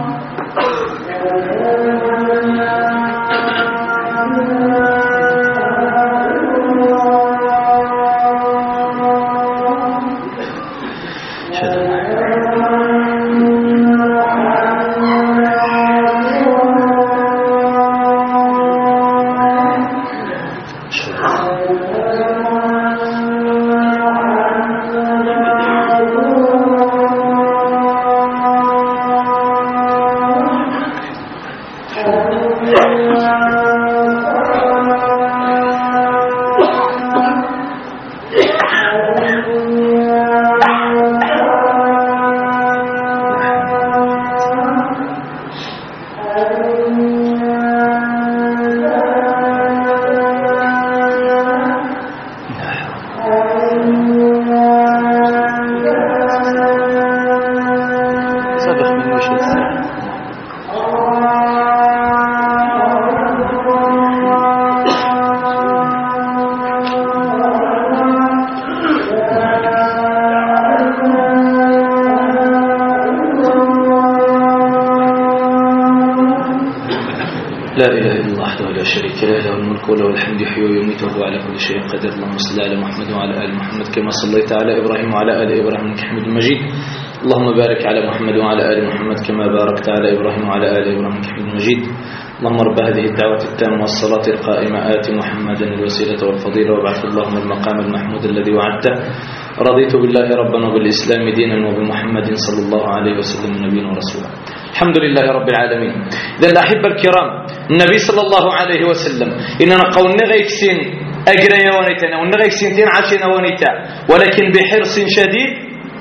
S3: لا إله إلا الله وحده لا شريك له له الملك وله الحمد يحيي ويميت وهو على كل شيء قدير اللهم صل على محمد وعلى آل محمد كما صليت على إبراهيم وعلى آل إبراهيم إنك حميد مجيد اللهم بارك على محمد وعلى آل محمد كما باركت على إبراهيم وعلى آل إبراهيم إنك حميد مجيد اللهم رب هذه الدعوة التامة والصلاة القائمة آت محمدا الوسيلة والفضيلة وابعث اللهم المقام المحمود الذي وعدته رضيت بالله ربا وبالإسلام دينا وبمحمد صلى الله عليه وسلم نبيا ورسولا الحمد لله رب العالمين. إذن الأحبة الكرام النبي صلى الله عليه وسلم إننا قول نغيكسين أجريا ونيتا ونغيكسين تين عشين ونيتا ولكن بحرص شديد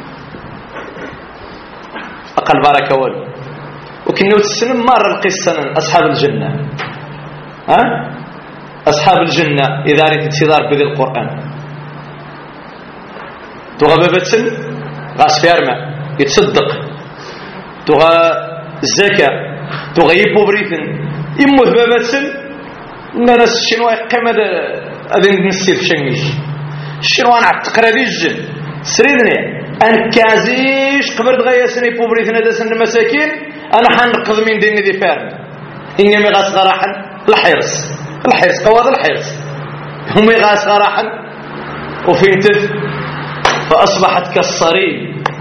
S3: أقل بارك ولو وكنا السنة مرة القصة أصحاب الجنة أصحاب الجنة إذا أردت انتظار بذي القرآن تغببت سن غاس فيرما يتصدق تغى الزكاة تغيب بريثن يموت بابت سن ناس الشنوى يقيم هذا نسير شنيش الشنوى نعتقر هذه الجن سريدني أن كازيش قبل غياسني بوبريثن هذا سن المساكين أنا حنرقض من ديني ذي فارم إني مغاس غراحا الحرص قواد الحرص هم مغاس غراحا وفينتف فأصبحت كالصريم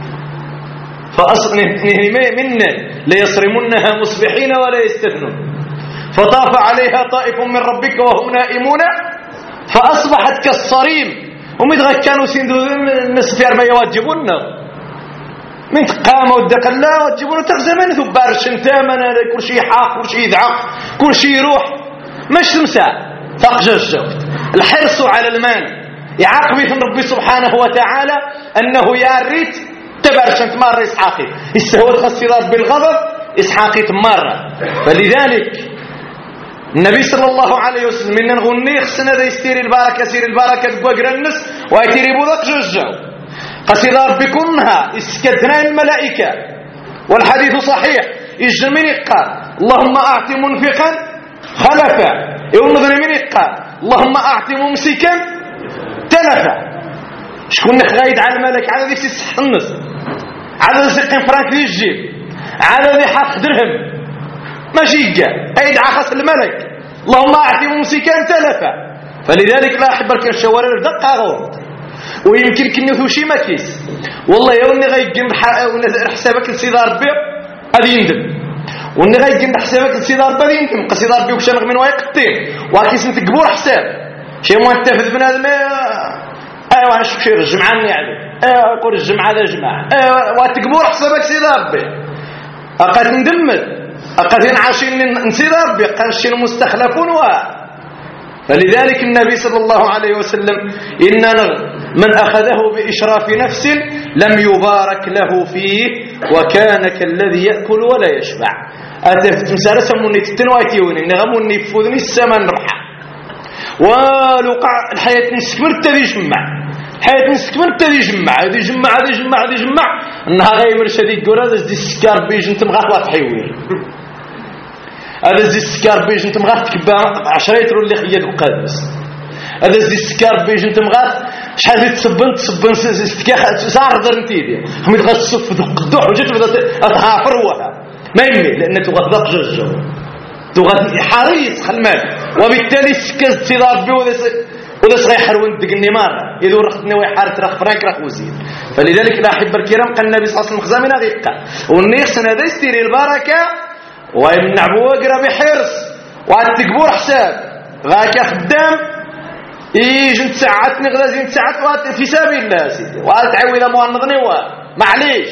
S3: منا ليصرمنها مصبحين ولا يستثنون فطاف عليها طائف من ربك وهم نائمون فأصبحت كالصريم ومدغا كانوا سندو الناس في أربع يواجبون من تقام ودك الله واجبون تغزمن ثبار شنتامن كل شيء حاق كل شيء يدعق كل شيء يروح مش تمسع فاقجا الجوت الحرص على المال يعاقب في ربي سبحانه وتعالى أنه يا ريت تبارشنت مرة إسحاقي السهول خاص بالغضب إسحاقي مرة. فلذلك النبي صلى الله عليه وسلم إن نغني خصنا ذا يستير البركة سير البركة تقوى النس ويتيري بوضك جوجو قصيدة ربي كنها اسكدنا الملائكة والحديث صحيح الجميل قال اللهم أعطي منفقا خلفا يوم من قال اللهم أعطي ممسكا تلفا. شكون غايد على الملك على ذيك تسح النص على زقين فرانك ذي الجيب على ذي حق درهم ماشي قال يدعى خاص الملك اللهم أعطي ممسكا تلفا. فلذلك لا أحب لك الشوارع دقة غور ويمكن كنثو شي مكيس والله يوني غايقن حسابك لسيدة ربي هذا يندم وني غايقن حسابك لسيدة ربي هذا يندم قصيدة ربي وكشان من وايقطين وكيس انت قبور حساب شي مؤتفذ بنادم ايوا انا شو شير الجمعة يعني ايوا يقول الجمعة هذا جماعة ايوا وتقبور حسابك سيدة ربي اقات ندمت اقات عاشين نسيدة ربي قال شي المستخلفون فلذلك النبي صلى الله عليه وسلم إن من أخذه بإشراف نفس لم يبارك له فيه وكان كالذي يأكل ولا يشبع. أتفت مسارسة مني تتنواتيوني نغموني يفوذني السماء نرحى ولقع الحياة نسكمر تذي جمع الحياة نسكمر تذي جمع هذي جمع هذي جمع هذي جمع انها غيمر شديد يقول هذا زي السكار بيج انت مغاط واتحيوين هذا زي السكار بيج انت مغاط تكبا 10 يترو اللي خياد وقادس هذا زي السكار بيج انت مغاط شحال تصبن ساعه درنتيدي حميد غتصف دق وجيت تهافر وها ما يمي لان تغضب جوجو تغضب حريص خلمال وبالتالي سكز تضربي وذا صغير حرون دق النمار اذا رختني ويحارت رخ فرانك رخ وزين. فلذلك الاحبه الكرام قال النبي صلى الله عليه وسلم خزامنا غيقا والنيخ هذا يستيري البركه ويمنع بوقرة بحرص وعالتقبور حساب غاكا خدام يجي نتساعات نغدا زين تساعات في سبيل الله سيدي وعالتعوي إذا موانضني معليش.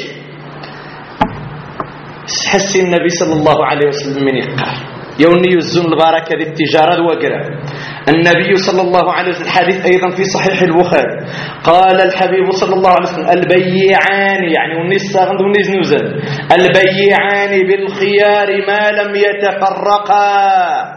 S3: حسي النبي صلى الله عليه وسلم من يقال يوني يزون البركة ذي التجارة وقرة. النبي صلى الله عليه وسلم الحديث أيضا في صحيح البخاري قال الحبيب صلى الله عليه وسلم البيعان يعني والناس والناس نوزن البيعان بالخيار ما لم يتفرقا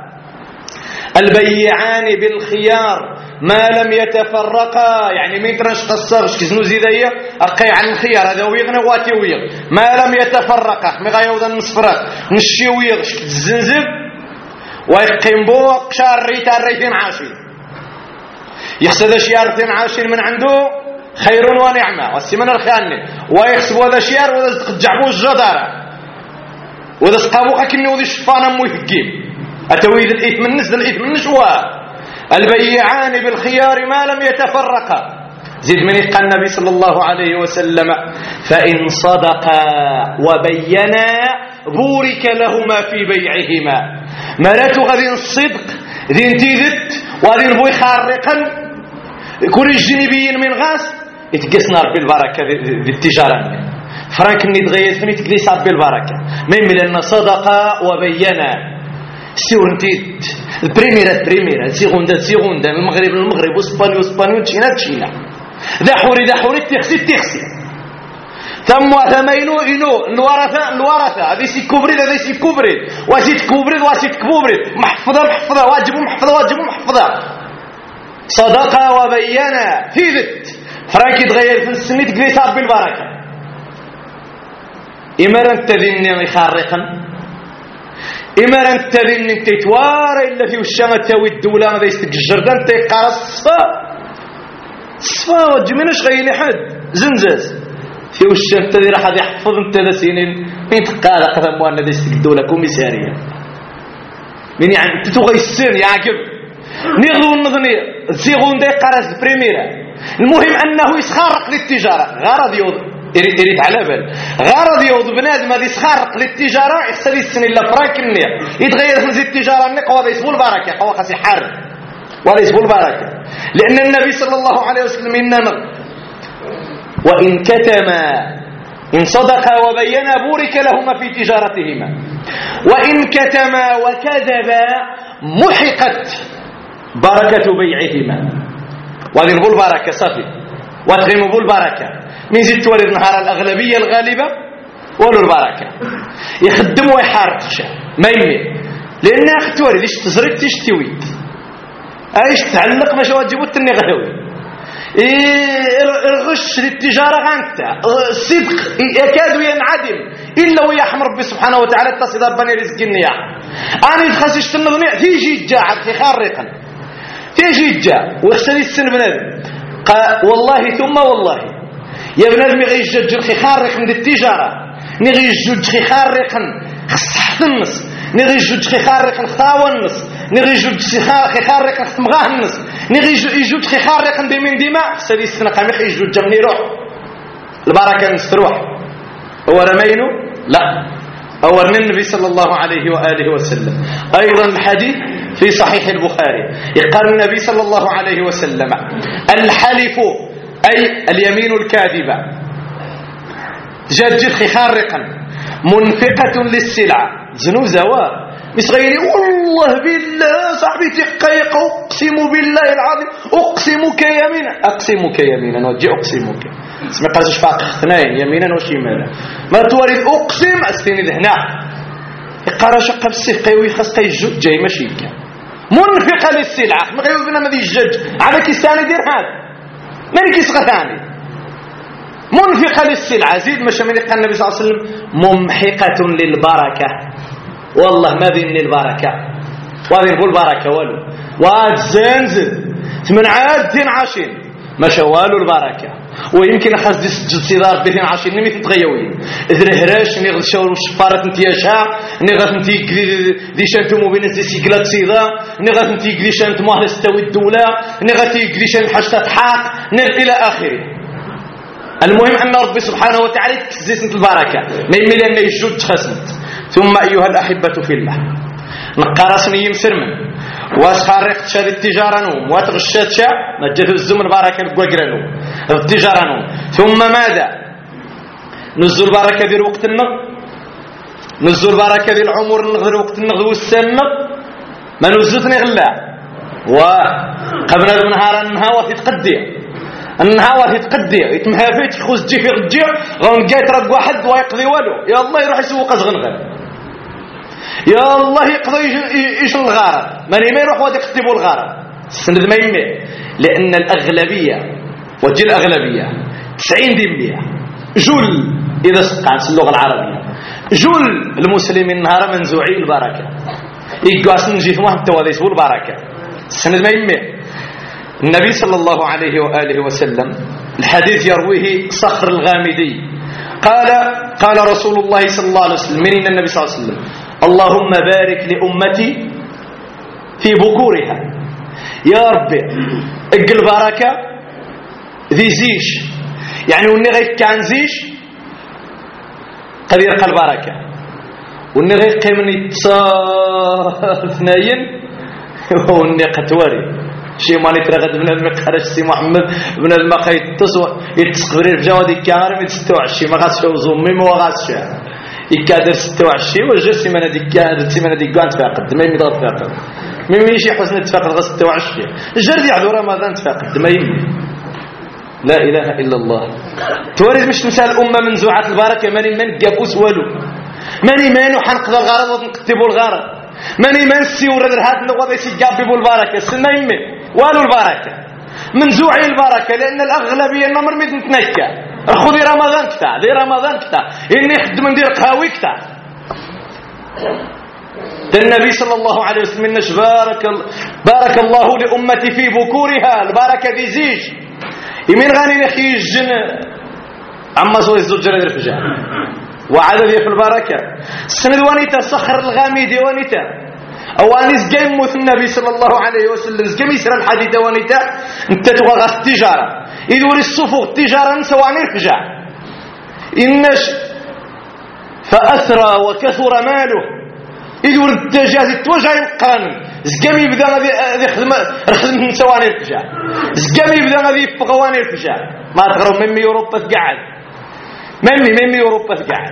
S3: البيعان بالخيار ما لم يتفرقا يعني مين ترش قصرش كزنو زيدية أقي عن الخيار هذا ويغنى واتي ويغ ما لم يتفرقا مغايوضا نصفرات نشي ويغ الزنزب ويقيم بوق شار ريتين عاشين يخسد شيارتين عاشين من عنده خير ونعمة والسمن الخاني ويخسب هذا شيار وذا تقجعبوه الجدارة وذا سقابوك كني وذا شفانا مو يهجيب أتويد الإثم من نشوى البيعان بالخيار ما لم يتفرقا. زيد من يقال النبي صلى الله عليه وسلم فإن صدقا وبينا بورك لهما في بيعهما مراتو غادي الصدق ذي انتيذت وغادي نبوي خارقا كل الجنبيين من غاس يتقسنا ربي البركة ذي التجارة فرانك نتغير فني تقليس ربي البركة ما يمي لأن صدقا وبينا سيونتيت البريميرا سيغوندا من المغرب واسبانيا تشينا ذا حوري تخسي ثم ثمينو الورثة هذه سي كوبري واسيت كوبري محفظة واجب محفظة صدقة وبينا فيذت فرانك يتغير في السنة تقليس ربي البركة إمارا تذني خارقا إمارا تذني تتوارى إلا في وشامة تاوي الدولة ماذا يستقجر دان تيقار الصفا وجميناش غيلي حد زنزاز في وشامة تذي راح يحفظ انت ذا سنين من تقال قثم وانا ذا يستق الدولة كوميسارية من يعني تتوغي السن يعقب نغضو النظنية زيغون دي قارس البريميرا. المهم أنه يسخارق للتجارة غرض يريد على بال غرض يوض بنادم هذا يسخارق للتجارة يخسر السن إلا فرانك النية يتغير في التجارة النقوة وهذا يسبو البركة قوة خاص يحارب وهذا يسبو البركة لأن النبي صلى الله عليه وسلم إنما وإن كتما إن صدقا وبينا بورك لهما في تجارتهما وإن كتما وكذبا محقت بركة بيعهما. وغادي نقول بركه صافي وتغيموا البركه. من زيد تولي النهار الاغلبيه الغالبه ولو البركه يخدم ويحارق ما يمي لان اخ تولي ليش تزرق تشتوي ايش تعلق ما شو تجيبوا التني غدوي الغش للتجاره غانتا الصدق يكاد ينعدم الا ويحمد ربي سبحانه وتعالى تصيد بني رزق النيا اني تخسش النظميه تيجي جاع خارقا تيجي جاع ويخسر السن بنادم والله ثم والله يا بنادم يغيجج الخي خارق من التجاره نغيجج خي خارقا خص النص نغيجج خي خارق خاوى النص نغيجج خي خارق خمغاه النص نغيجج خي خارق بمن دماء سدي السنه قام يجوج جمني روح البركه نستروح هو رمينه لا أورنا النبي صلى الله عليه وآله وسلم. أيضا الحديث في صحيح البخاري يقال النبي صلى الله عليه وسلم الحلف أي اليمين الكاذبة جد خارقا منفقة للسلعة زنو زوار مش غيري والله بالله صاحبي تقيق أقسم بالله العظيم أقسمك يمينا أقسمك يمينا وجي أقسمك اسمي قاسش فاق اثنين يمينا وشمالا ما توري أقسم أستيني ذهنا يقرأ شقة بالسيق قيوي خاص قيجو جاي ماشي كان منفقة للسلعة ما غير بنا مدي الجج على كيستاني دير هذا ماني كيسغى ثاني منفقة للسلعة زيد مشى من يقال النبي صلى الله عليه وسلم ممحقة للبركة والله ما ذي البركة وهذه نقول بركة والو واد زنزل 28 ما شوالوا البركة ويمكن أخذ جد صدار 28 نمي تتغيوين إذن هراش نغذ شاور شفارة انتياشا نغذ انتي دي شانتو مبينة سيكلات صيدا نغذ انتي دي شانت مهل ستوي الدولة نغذ انتي دي شانت حاجتات حاق نغذ إلى آخره. المهم أن ربي سبحانه وتعالى تكزيسنت البركة ما يميل أن يجود خسنت. ثم أيها الأحبة في الله نقارسني يمسر من واسخارق شاد التجارة نوم واتغشات شا نجد الزمن البركة القوقر نوم التجارة نوم. ثم ماذا نزل البركة ذي وقت النغ نزل البركة ذي العمر نغذر وقت النغ والسنة ما نزلتني غلا وقبل النهار النهاوة تتقدي النهاوة تتقدي يتمهافيت يخوز جي في رجيع غون جايت رق واحد ويقضي والو يا الله يروح يسوق أزغنغل يا الله يقضي ايش الغارة ماني ما يروح وادي يكتبوا الغارة السند ما يمي لأن الأغلبية وجه الأغلبية 90% جل إذا سقعت اللغة العربية جل المسلمين نهار منزوعي البركة يقاس نجي ثم حتى وذي يسبوا البركة السند ما يمي. النبي صلى الله عليه وآله وسلم الحديث يرويه صخر الغامدي قال رسول الله صلى الله عليه وسلم من النبي صلى الله عليه وسلم اللهم بارك لأمتي في بكورها يا ربي اقل بركة ذي زيش يعني وني غيك عن زيش قد يرقى البركة وني غيك من يتصال ثنين وني قتواري شيء ما نترغد من المقرش سي محمد من المقايد يتسقبري في جوادي كامر من 26 ما غاسش وزومي ما غاسش يكادر 26 وجر سيمانه ديك كانت فاقد ما يمي ضغط فاقد مما يجي حسن تفاقد غا 26 جردي عذو رمضان تفاقد ما يمي لا اله الا الله تورد مش مثال امه منزوعه البركه ماني من قابوس والو ماني مانو حنقضى الغرض ونكتبوا الغرض ماني من سيور الرهات نغض يسيقاببوا البركه سنا يمي والو البركه منزوعي البركه لان الاغلبيه النمر ميت نتنكى خذي رمضان كتا دي رمضان كتا إني خدم ندير قهوي كتا النبي صلى الله عليه وسلم منش بارك الله لأمتي في بكورها البركة دي زيج يمين غاني نخي الجن عما صوي الزوجة ندير في جهة وعدد في البركة السند وانيتا صخر الغامدي وانيتا اوانيس جاي موت النبي صلى الله عليه وسلم زقم يسرى الحديث وانيتا انت تبغى التجارة يدور الصفوف التجارة نسواني الفجاع إنش فأسرى وكثر ماله يدور التجاز التوجع يقرن زقم يبدأ غادي خدم نسواني الفجاع زقم يبدأ غادي يفقواني الفجاع ما تغرب ممي أوروبا تقعد ممي أوروبا تقعد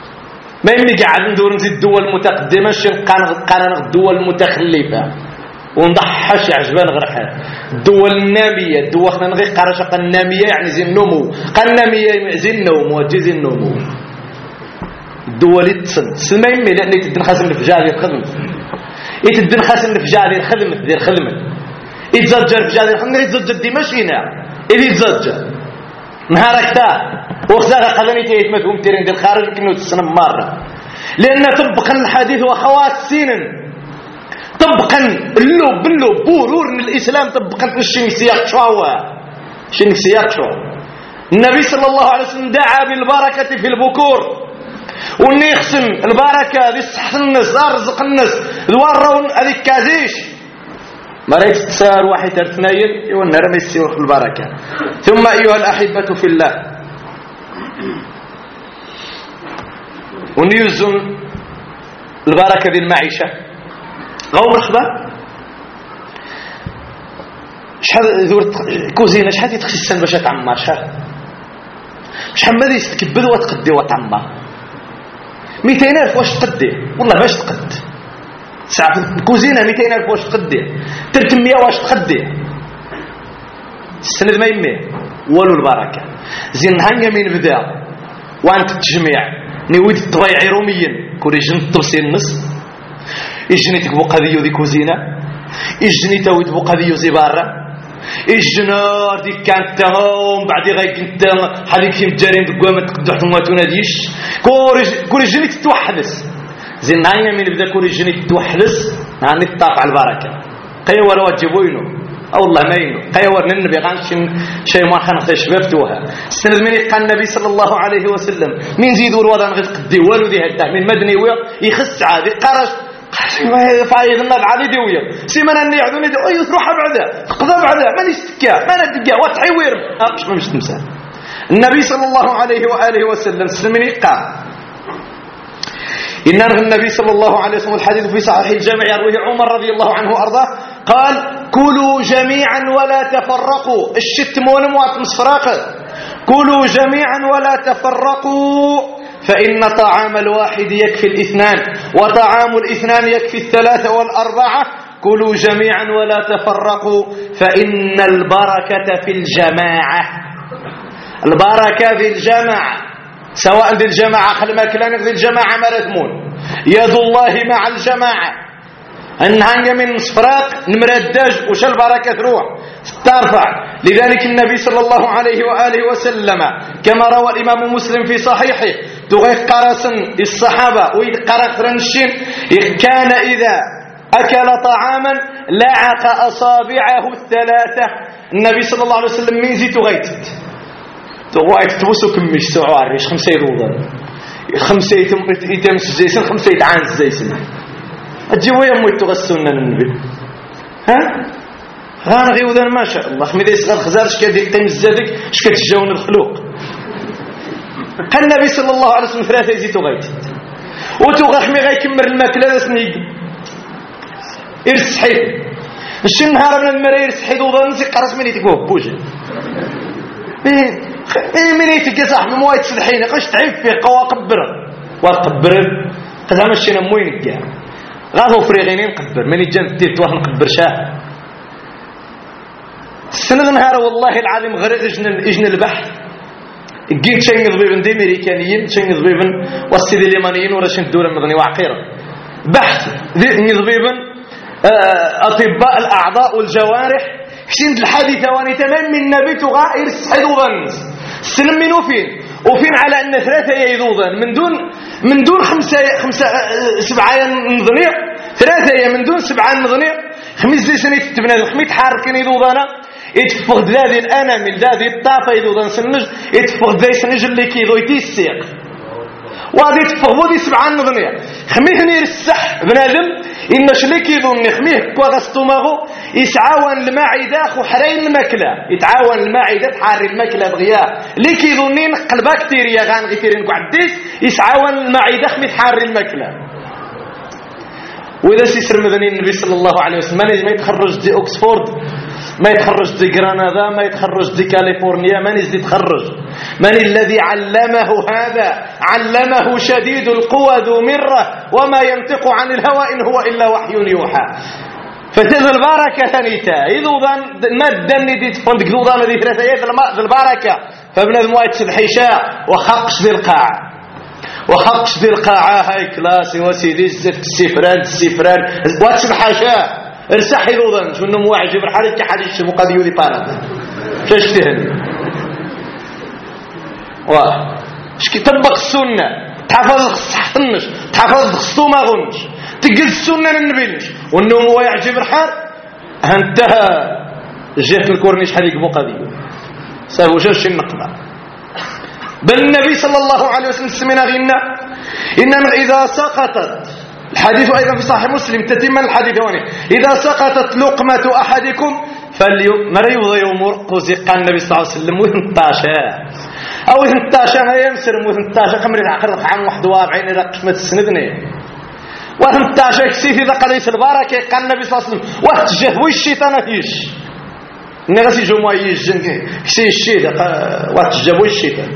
S3: ممي قاعد ندور نزيد الدول المتقدمة شنقان الدول المتخلفة ونضحش عجبان غير حال الدول النامية الدول خلينا نغير قرشة النامية يعني زي النمو النامية زي النوم وجه زي النمو الدول تسمى يمي لأن يتدن خاسم الفجاع ديال الخدمة يتدن خاسم الفجاع ديال الخدمة يتزجر الفجاع ديال الخدمة يتزجر ديماشينا يتزجر نهارك تا وخزاغا قلني تيتمتهم تيرين ديال الخارج كنو تسنم مرة لأن طبقا الحديث وخوات سينا طبقا اللوب باللوب بورور الإسلام طبقا الشيء سياق شواوة شيء سياق شو النبي صلى الله عليه وسلم دعا بالبركة في البكور وإن يخسن البركة ذي صحة الناس أرزق الناس الورون هذيك كازيش مريت تسار واحد ترتنايل يقول نرمي السيوخ البركة ثم أيها الأحبة في الله ونيوزن البركة ذي المعيشة غو مرحبا شحال ذورت كوزينة شحال يتخشي السن باش تعمر شحال ماذا يستكبد وتقدي وتعمر 200,000 واش تقدي والله باش تقد ساعة الكوزينة 200,000 واش تقدي 300 واش تقدي السند ما يميه والو البركة زين هانيا من بدا وانت التجميع نيويد الطبيعي روميا كوري جن التبصير النص يجني تكبو قضيو دي كوزينة يجني تاوي تبو قضيو زي بارا الجنار دي كانت تاهم بعدي غايك انت حاليك في مجارين دقوامة تقدو حتى تناديش كوري جني تتوحدس زين نايا من بدا كوري جني تتوحدس نعني تطاق على البركة قيوا روا تجيبوينو والله ما ينو قيوا النبي غانش شيء ما خان خي شباب توها السند من قال النبي صلى الله عليه وسلم من زيدوا الوضع غير قدي والو ذي هدا من مدني يخص عادي قرش فايد النار عادي دوية سيمانا اللي يعذوني دي أي تروح بعدا قضى بعدا ما نستكى ما ندقى وتعوير مش تمثال النبي صلى الله عليه وآله وسلم سلمني قال إن النبي صلى الله عليه وسلم الحديث في صحيح الجامع يرويه عمر رضي الله عنه وأرضاه قال كلوا جميعا ولا تفرقوا الشتمون مصفراق كلوا جميعا ولا تفرقوا فإن طعام الواحد يكفي الاثنان وطعام الاثنان يكفي الثلاثة والأربعة كلوا جميعا ولا تفرقوا فإن البركة في الجماعة البركة في الجماعة سواء ذي الجماعة خلما كلان ذي الجماعة مرثمون يد الله مع الجماعة أنها من صفراق نمردج وش البركة تروح ترفع لذلك النبي صلى الله عليه وآله وسلم كما روى الإمام مسلم في صحيحه تغيق قرصا الصحابة ويقرق رنشين كان إذا أكل طعاما لعق أصابعه الثلاثة النبي صلى الله عليه وسلم من زي تغيتت تبوسو كمش سعو عريش 5 يروضا 5 يتمس الزيسن 5 يتعان الزيسن أجيبوا يمو يتغسونا النبي ها غانا غيوذان ما شاء الله خميدة يسغل خزار شكا قيم الزادك شكا تجاون الخلوق قال النبي صلى الله عليه وسلم 3 يزيتو غايتت وتوغا خمي غايكمر الماكلة سنيق يرسحيد الشي نهار من المرا يرسحيد وضا نزيق قرص من يتقوه بوجه من يتقى صاحب موايت سلحين قاش تعيب فيه قوا قبرا وقبر قد همشينا موين الجاه غاثو فريغينين قبر من يجان تيت واحد نقبر شاه السنة نهار والله العظيم غير اجن البحث جيت شيء ضبيبن دي امريكانيين شيء ضبيبن والسيد اليمانيين ولا شي الدوله المدنيه وعقيره بحث ذي ضبيبن اطباء الاعضاء والجوارح حسين الحادثه واني تمام من نبيت غائر صحيح ظنز سلمنوا فين وفين على ان 3 يذوضن من دون 5 7 نظنيه 3 من دون 7 نظنيه 5 سنه تبنى 5 حاركين يذوضنا يتفق ذادي الانامل ذادي الطافه يذوضن سنج يتفق ذي سنج اللي كيضويتي السيق وغادي يتفق بودي 7 نظنيه خميه نير السح بنادم إن شليك يظن خميه كوا غستوماغو يسعاون المعدة خو حرين الماكلة يتعاون المعدة تحري الماكلة دغيا ليك يظنين البكتيريا غان غيتيرين قعديس يسعاون المعدة خمي تحري الماكلة وإذا سيسر مدني النبي صلى الله عليه وسلم ما يتخرج دي أكسفورد ما يتخرج دي غرناطة ما يتخرج دي كاليفورنيا ما نزل يتخرج من الذي علمه هذا علمه شديد القوى ذو مرة وما ينطق عن الهوى إن هو إلا وحي يوحى
S4: فتذ البركة ثانيتا إذا المادة اللي دي تفند قدوضا الذي ثلاثة في البركة فبنادم وايد الحشاء وخقش ذي القاعة وخقش ذي القاعة هاي كلاسي وسيدي السفران واتش الحشاء ارسح يذوضا شنو مواعي جبر حريك حديث مقاديو ذي بارد شاشتهن شكي طبق السنة تحفظ صحتنش تحفظ خصو ما غنش تقل السنة للنبينش والنوم هو يعجب الحال انتهى جهة الكورنيش حريق مقاديو سابو جاش النقبة بل النبي صلى الله عليه وسلم سمينا غينا إنما إذا سقطت الحديث أيضا في صحيح مسلم تتم الحديث هوني إذا سقطت لقمة أحدكم مريض يوم مرقز قال النبي صلى الله عليه وسلم وثنتاشا أو ثنتاشا يمسر وثنتاشا خمر العقل عام 41 إلى قسمة السندني وثنتاشا كسيتي ذا قديس البركة قال النبي صلى الله عليه وسلم واتجه والشيطان فيش نغسي جمعي يجن كسي الشيطان واتجه والشيطان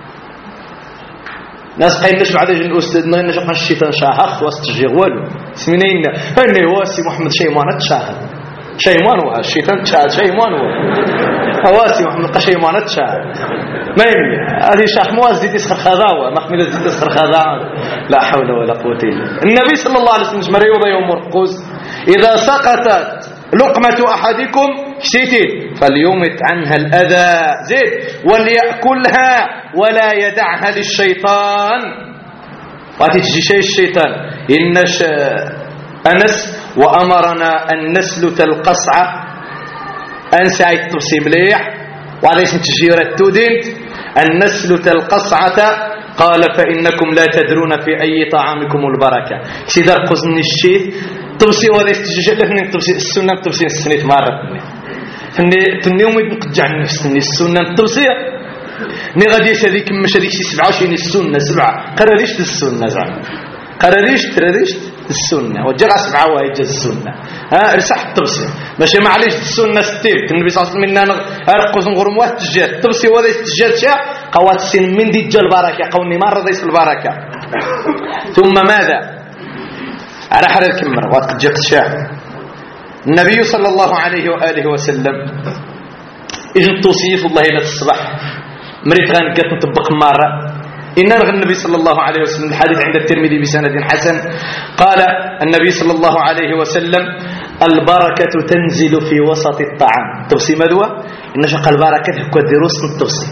S4: ناس قايل نشبع هذا الأستاذ ما نشبع الشيطان شاهخ واستجه والو سمينين هني واسي محمد شيمان تشاهد شيمان هو الشيطان تشاهد شيمان هو واسي محمد شيمان تشاهد ما يمني هذه شاخ موازي تسخر خذاوة محمد زي تسخر خذاوة لا حول ولا قوة إلا النبي صلى الله عليه وسلم مريض يوم مرقوز إذا سقطت لقمة أحدكم كسيتين فليمت عنها الأذى زيد وليأكلها ولا يدعها للشيطان وتجي شيء الشيطان إنش أنس وأمرنا أن نسلت القصعة أنسى الترسي مليح وعليش تجيرة تودنت أن نسلت القصعة قال فإنكم لا تدرون في أي طعامكم البركة سيدار قزن الشيء تبصي ولا يستجيب لك تبصي السنة تبصي السنة مرة فني يوم يقطع نفسني السنة تبصي ني غادي هذيك مش هذيك شي 27 السنة 7 قرريش السنة زعما قرريش السنة وجرى 7 وايد السنة ها رسح التبصي ماشي معليش السنة 60 النبي صلى الله عليه وسلم منا ارقص نغرم واحد تجاد تبصي ولا يستجاد شيء قوات السن من دي جا البركة قوني مرة ديس البركة ثم ماذا على حال الكمرة وقت جاء الشاعر النبي صلى الله عليه وآله وسلم إجن توصيف الله إلى الصباح مريت غانقات نطبق مرة إن النبي صلى الله عليه وسلم الحديث عند الترمذي بسند حسن قال النبي صلى الله عليه وسلم البركة تنزل في وسط الطعام توصي مدوى إن شق البركة هكو دروس التوصي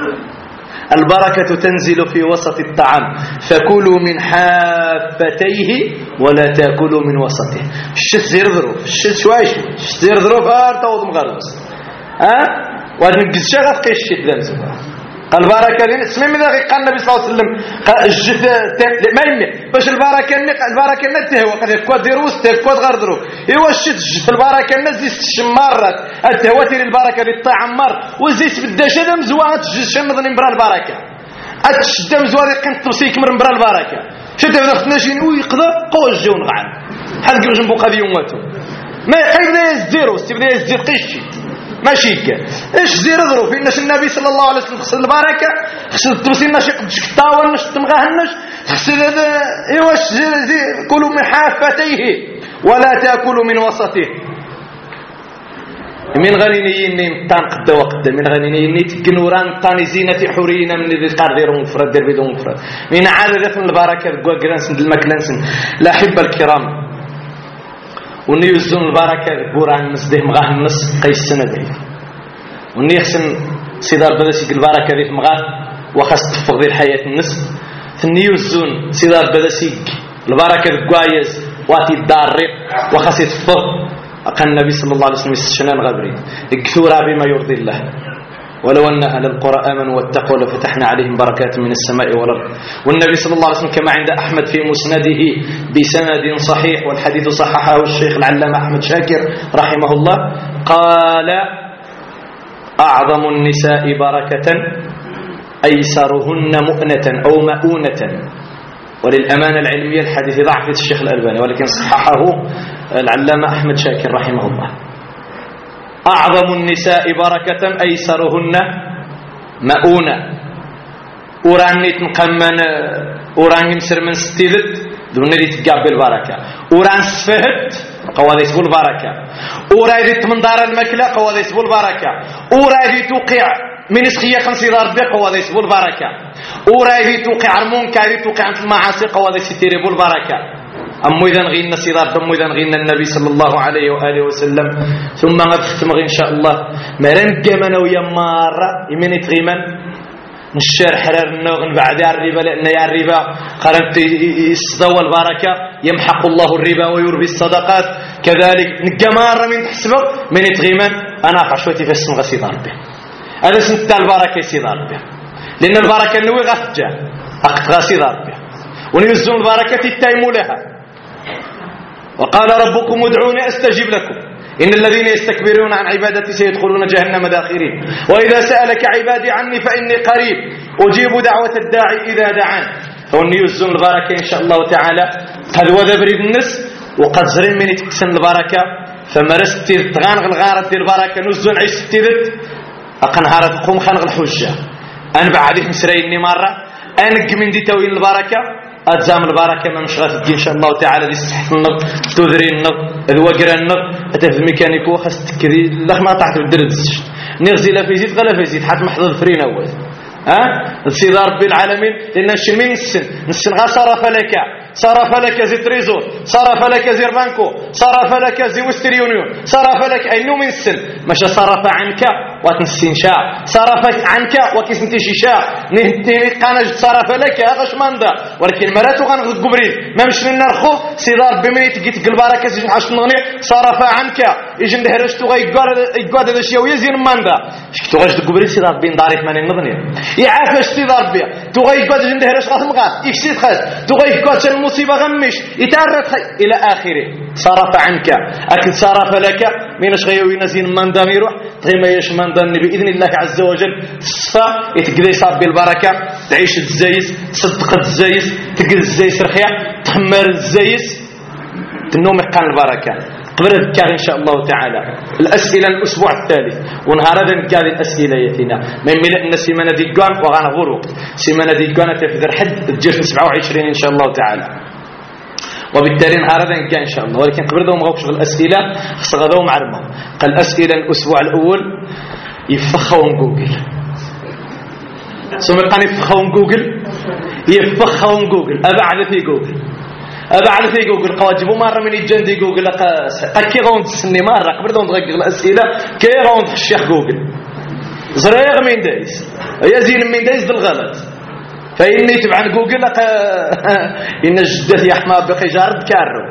S4: البركة تنزل في وسط الطعام فكلوا من حافتيه ولا تأكلوا من وسطه الشت زير ظروف الشت شوايش الشت زير ظروف توض مغربس وهذا نقز شغف قيش الشت ذا البركة لين اسمي من ذلك قال النبي صلى الله عليه وسلم الجث ما يمنع باش البركة نتهوى قد يكون دروس تكون غير ظروف ايوا الشت البركة نزيس الشمارات التهواتي للبركة للطعام مر وزيس بداش هذا مزوان تجي نظن برا البركة اتشد مزوان كنت توصيك من برا البركة شد هذا خدنا شي ويقدر قوج جو نغعن حال قبل جنبو قضيه يوماتو ما يبدا يزيرو يبدا يزير قيشي ماشي كا ايش زير ظروف الناس النبي صلى الله عليه وسلم خص البركه خص تمسينا شي طاول مش تمغاهنش خص هذا ايوا كلوا من حافتيه ولا تاكلوا من وسطه من غنيني متان قد وقت من غنيني تكنوران طاني زينه حورينا من ذي قار ديرهم مفرد دير بيدهم مفرد من عاده البركه كوكرانسن المكلانسن لا حب الكرام وني يوزن البركة بوران مسده مغاه النص قيس سنة بعيد وني يخسن سيدار بدسيك البركة ذي مغاه وخاص تفق ذي الحياة النص ثني يوزن سيدار بدسيك البركة بقوايز واتي الدارق وخاص يتفق أقل النبي صلى الله عليه وسلم الشنان غبري اكثورا بما يرضي الله ولو أن أهل القرى آمنوا واتقوا لفتحنا عليهم بركات من السماء والأرض والنبي صلى الله عليه وسلم كما عند أحمد في مسنده بسند صحيح والحديث صححه الشيخ العلامة أحمد شاكر رحمه الله قال أعظم النساء بركة أيسرهن مؤنة أو مؤونة وللأمانة العلمية الحديث ضعف الشيخ الألباني ولكن صححه العلامة أحمد شاكر رحمه الله أعظم النساء بركة أيسرهن مؤونة أوراني تنقمن أوراني مسر من ستيلت دون اللي تقابل البركة وران سفهت قوادي سبول البركة ورادي تمندار المكلة قوادي سبول البركة ورادي توقع من سخية خنصيدار بي قوادي سبول البركة ورادي توقع المنكر توقع عند المعاصي قوادي ستيري بول البركة أمو إذا نغينا سيدار دمو إذا نغينا النبي صلى الله عليه وآله وسلم ثم نختم إن شاء الله مرن كمنا ويا مرة يمين تغيمن نشر حرر النغن بعد الربا لأن يا الربا قرنت يصدوا البركة يمحق الله الربا ويربي الصدقات كذلك نجمار من تحسبه من تغيمن أنا قشوتي في السن غسيد ربي هذا سنت البركة يسيد ربي لأن البركة نوي غفجة أقت غسيد ربي ونيزون البركة تتيموا لها وقال ربكم ادعوني أستجيب لكم إن الذين يستكبرون عن عبادتي سيدخلون جهنم داخرين وإذا سألك عبادي عني فإني قريب أجيب دعوة الداعي إذا دعان فإني يزون البركة إن شاء الله تعالى قد وذبرد النس وقد زرين من تكسن البركة فمرست تغانغ الغارة البركة نزون عيش ستيدت أقنهارة قوم خانغ الحجة أنا بعدهم مسريني مرة أنق من دي توين البركة أتزام البركة ما مشغلت الدين إن شاء الله تعالى دي السحف النظر تذري النظر الوقر النظر أتف ميكانيكو خاص تكذي لخ ما تحت الدرس نغزي لا في زيت غلا في زيت حتى محضر فرين أول تصير رب العالمين لأن الشمين السن غا صرف لك زي تريزور صرف لك زي بانكو صرف لك زي وستر يونيون صرف لك أي نوع من السن مش صرف عنك وتنسين شاء صرفت عنك وكسنتي شاء نهتي قانج صرف لك هذاش ماندا ولكن مراتو غنغ الجبريل ما مش نرخو صدار بميت جيت البركه زين عشان نغني صرف عنك يجي ندهرشتو يقعد هذا الشيء ويزين ماندا شفتو غاش الجبريل صدار بين دارك ماني نغني يعافش صدار بيا تو غيقعد يجي ندهرش غاس مغاس يكسيت خاس تو غيقعد المصيبه غمش يتعرض الى اخره صرف عنك اكل صرف لك من شغيوي نزين ماندا يروح غير يش ماندا باذن الله عز وجل تصفى يتقدي صاب بالبركه تعيش الزايز تصدق الزايز تقل الزايز رخيا تخمر الزايز تنوم قال البركه قبل الذكر ان شاء الله تعالى الاسئله الاسبوع الثالث ونهار هذا نقال الاسئله ياتينا من ملئنا سيمانه ديكان وغنغور وقت سيمانه ديكان تفذر حد تجي 27 ان شاء الله تعالى وبالتالي نهار هذا نقال ان شاء الله ولكن قبل ذا ما غوكش الاسئله خص غداو معرمه قال الاسئله الاسبوع الاول يفخون جوجل ثم قال يفخون جوجل ابعد في جوجل أبعد في جوجل قواجبوا مرة من الجندي جوجل كي غوند سني مرة قبل دون تغير الأسئلة كي غوند الشيخ جوجل زريغ من دايس يزين من دايس بالغلط فإني تبع جوجل إن جدتي يا حماد بقي جارد كارو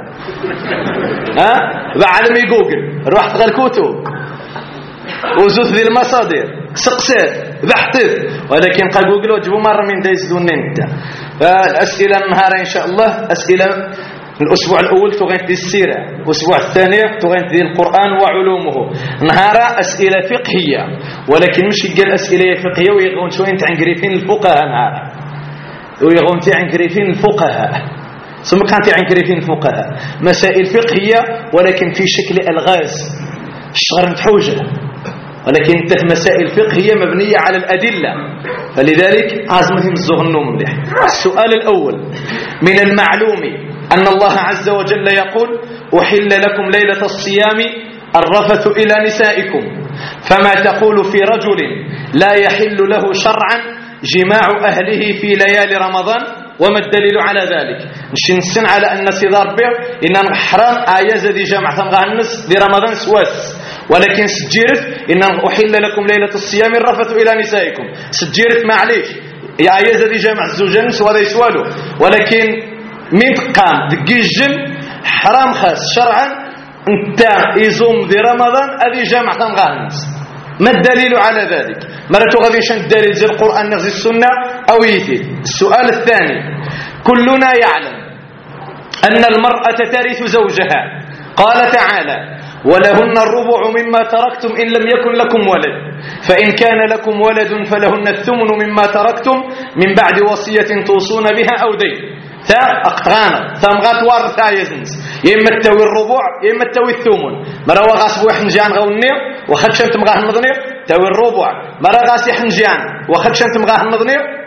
S4: بعد ما جوجل رحت غير كتب وزوت ذي المصادر سقسات بحثت ولكن قال جوجل وجبوا مرة من دايس دون انت فالأسئلة النهار إن شاء الله أسئلة الأسبوع الأول تغنت دي السيرة الأسبوع الثاني تغنت دي القرآن وعلومه نهار أسئلة فقهية ولكن مش يقال أسئلة فقهية ويغون شوين تعنقريفين الفقهاء نهار ويغون تعنقريفين الفقهاء ثم كانت تعنقريفين الفقهاء مسائل فقهية ولكن في شكل ألغاز الشغر نتحوجه ولكن مسائل فقهية مبنية على الأدلة فلذلك عزمهم الزغنوم مليح. السؤال الأول من المعلوم أن الله عز وجل يقول أحل لكم ليلة الصيام الرفث إلى نسائكم فما تقول في رجل لا يحل له شرعا جماع أهله في ليالي رمضان وما الدليل على ذلك نشنسن على أن سيدار بير إن حرام آية دي جامعة النس لرمضان سواس ولكن سجيرت إن أحل لكم ليلة الصيام الرفث إلى نسائكم سجيرت معليش يا آية دي جامعة الزوجين سوى ذي سوالو ولكن من قام دقي الجن حرام خاص شرعا انت يزوم ذي رمضان هذه جامعة النس ما الدليل على ذلك مرة غاديش الدليل زي القرآن نغزي السنة أو يثير. السؤال الثاني كلنا يعلم أن المرأة ترث زوجها قال تعالى ولهن الربع مما تركتم إن لم يكن لكم ولد فإن كان لكم ولد فلهن الثمن مما تركتم من بعد وصية توصون بها أو دين تا أقطغانا ثمغات وارثا يزنس يما التوي الربع يما التوي الثمن مروا غاس بو حنجان غونير وخدشن تمغاه النظنير توي الربع مرا غاس حنجان وخدشن تمغاه النظنير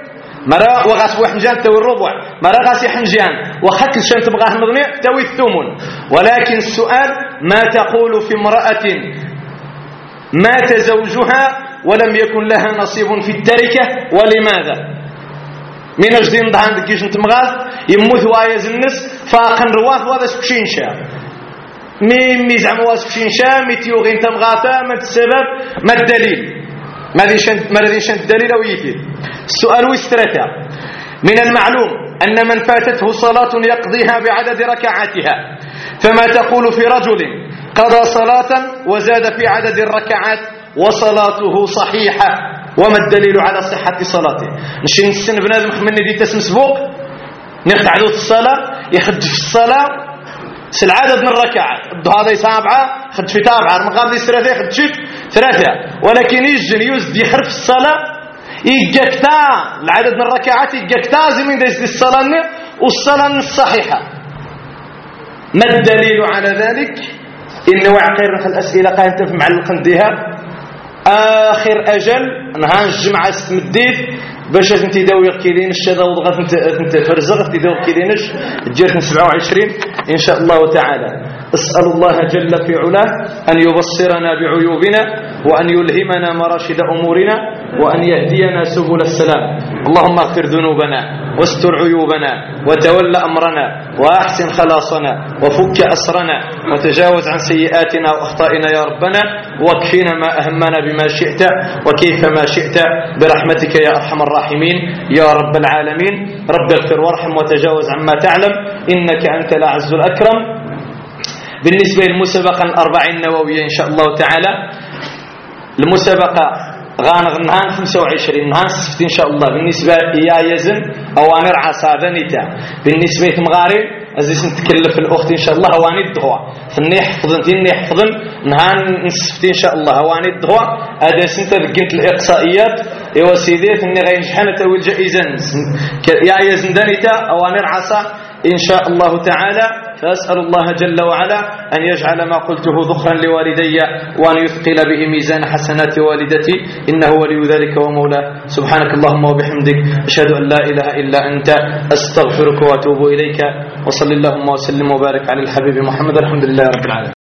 S4: مرا وغاس وحنجان تاوي الربع مرا غاس حنجان وخك الشان تبغاه نغني تاوي الثمن. ولكن السؤال ما تقول في امرأة مات زوجها ولم يكن لها نصيب في التركة ولماذا؟ من أجدين ضحان دكيش نتمغاث يموت وايز النس فاقن رواث وهذا سكشينشا مي زعما واسكشينشا متيوغين تمغاثا ما السبب ما الدليل ما راديش الدليل أو يثير. السؤال ويسترتا من المعلوم أن من فاتته صلاة يقضيها بعدد ركعاتها فما تقول في رجل قضى صلاة وزاد في عدد الركعات وصلاته صحيحة وما الدليل على صحة صلاته؟ نشي نسن بنادم خمني دي تسم سبوق ناخد عدد الصلاة يخد في الصلاة العدد من الركعات هذا سبعة خد في تابعة المقابل ثلاثة خد شيت ثلاثة ولكن يزد يحرف الصلاة يجكتا العدد من الركعات يجكتا زمين دايز الصلاة والصلاة الصحيحة. ما الدليل على ذلك؟ إنه عقير في الأسئلة قاعدة في معلق نديها آخر أجل نهار الجمعة ستمديت باش انت داوي كيدين الشذا وضغط انت فرزغت داوي كيدينش تجيك 27 ان شاء الله تعالى. اسال الله جل في علاه ان يبصرنا بعيوبنا وان يلهمنا مراشد امورنا وان يهدينا سبل السلام. اللهم اغفر ذنوبنا واستر عيوبنا وتول امرنا واحسن خلاصنا وفك اسرنا وتجاوز عن سيئاتنا واخطائنا يا ربنا واكفينا ما اهمنا بما شئت وكيفما شئت برحمتك يا ارحم الراحمين يا رب العالمين. رب اغفر وارحم وتجاوز عما تعلم انك انت الأعز الأكرم. بالنسبة للمسابقة الأربعين النووية إن شاء الله تعالى المسابقة نهار 25 نهار السبت إن شاء الله. بالنسبة يا يزن أوامر عصابة نتا بالنسبة لمغارب أزيس نتكلف الأخت إن شاء الله هواني الدهوة فني حفظن نهار السبت إن شاء الله هواني الدهوة هذا سنت ذكرت الإقصائيات إيوا سيديت إني غينجحنا تاوي الجائزة يا يزن دانيتا أوامر عصا إن شاء الله تعالى. فأسأل الله جل وعلا أن يجعل ما قلته ذخرا لوالدي وأن يثقل به ميزان حسنات والدتي إنه ولي ذلك ومولاه. سبحانك اللهم وبحمدك أشهد أن لا إله إلا أنت أستغفرك وأتوب إليك وصل اللهم وسلم وبارك على الحبيب محمد. الحمد لله رب العالمين.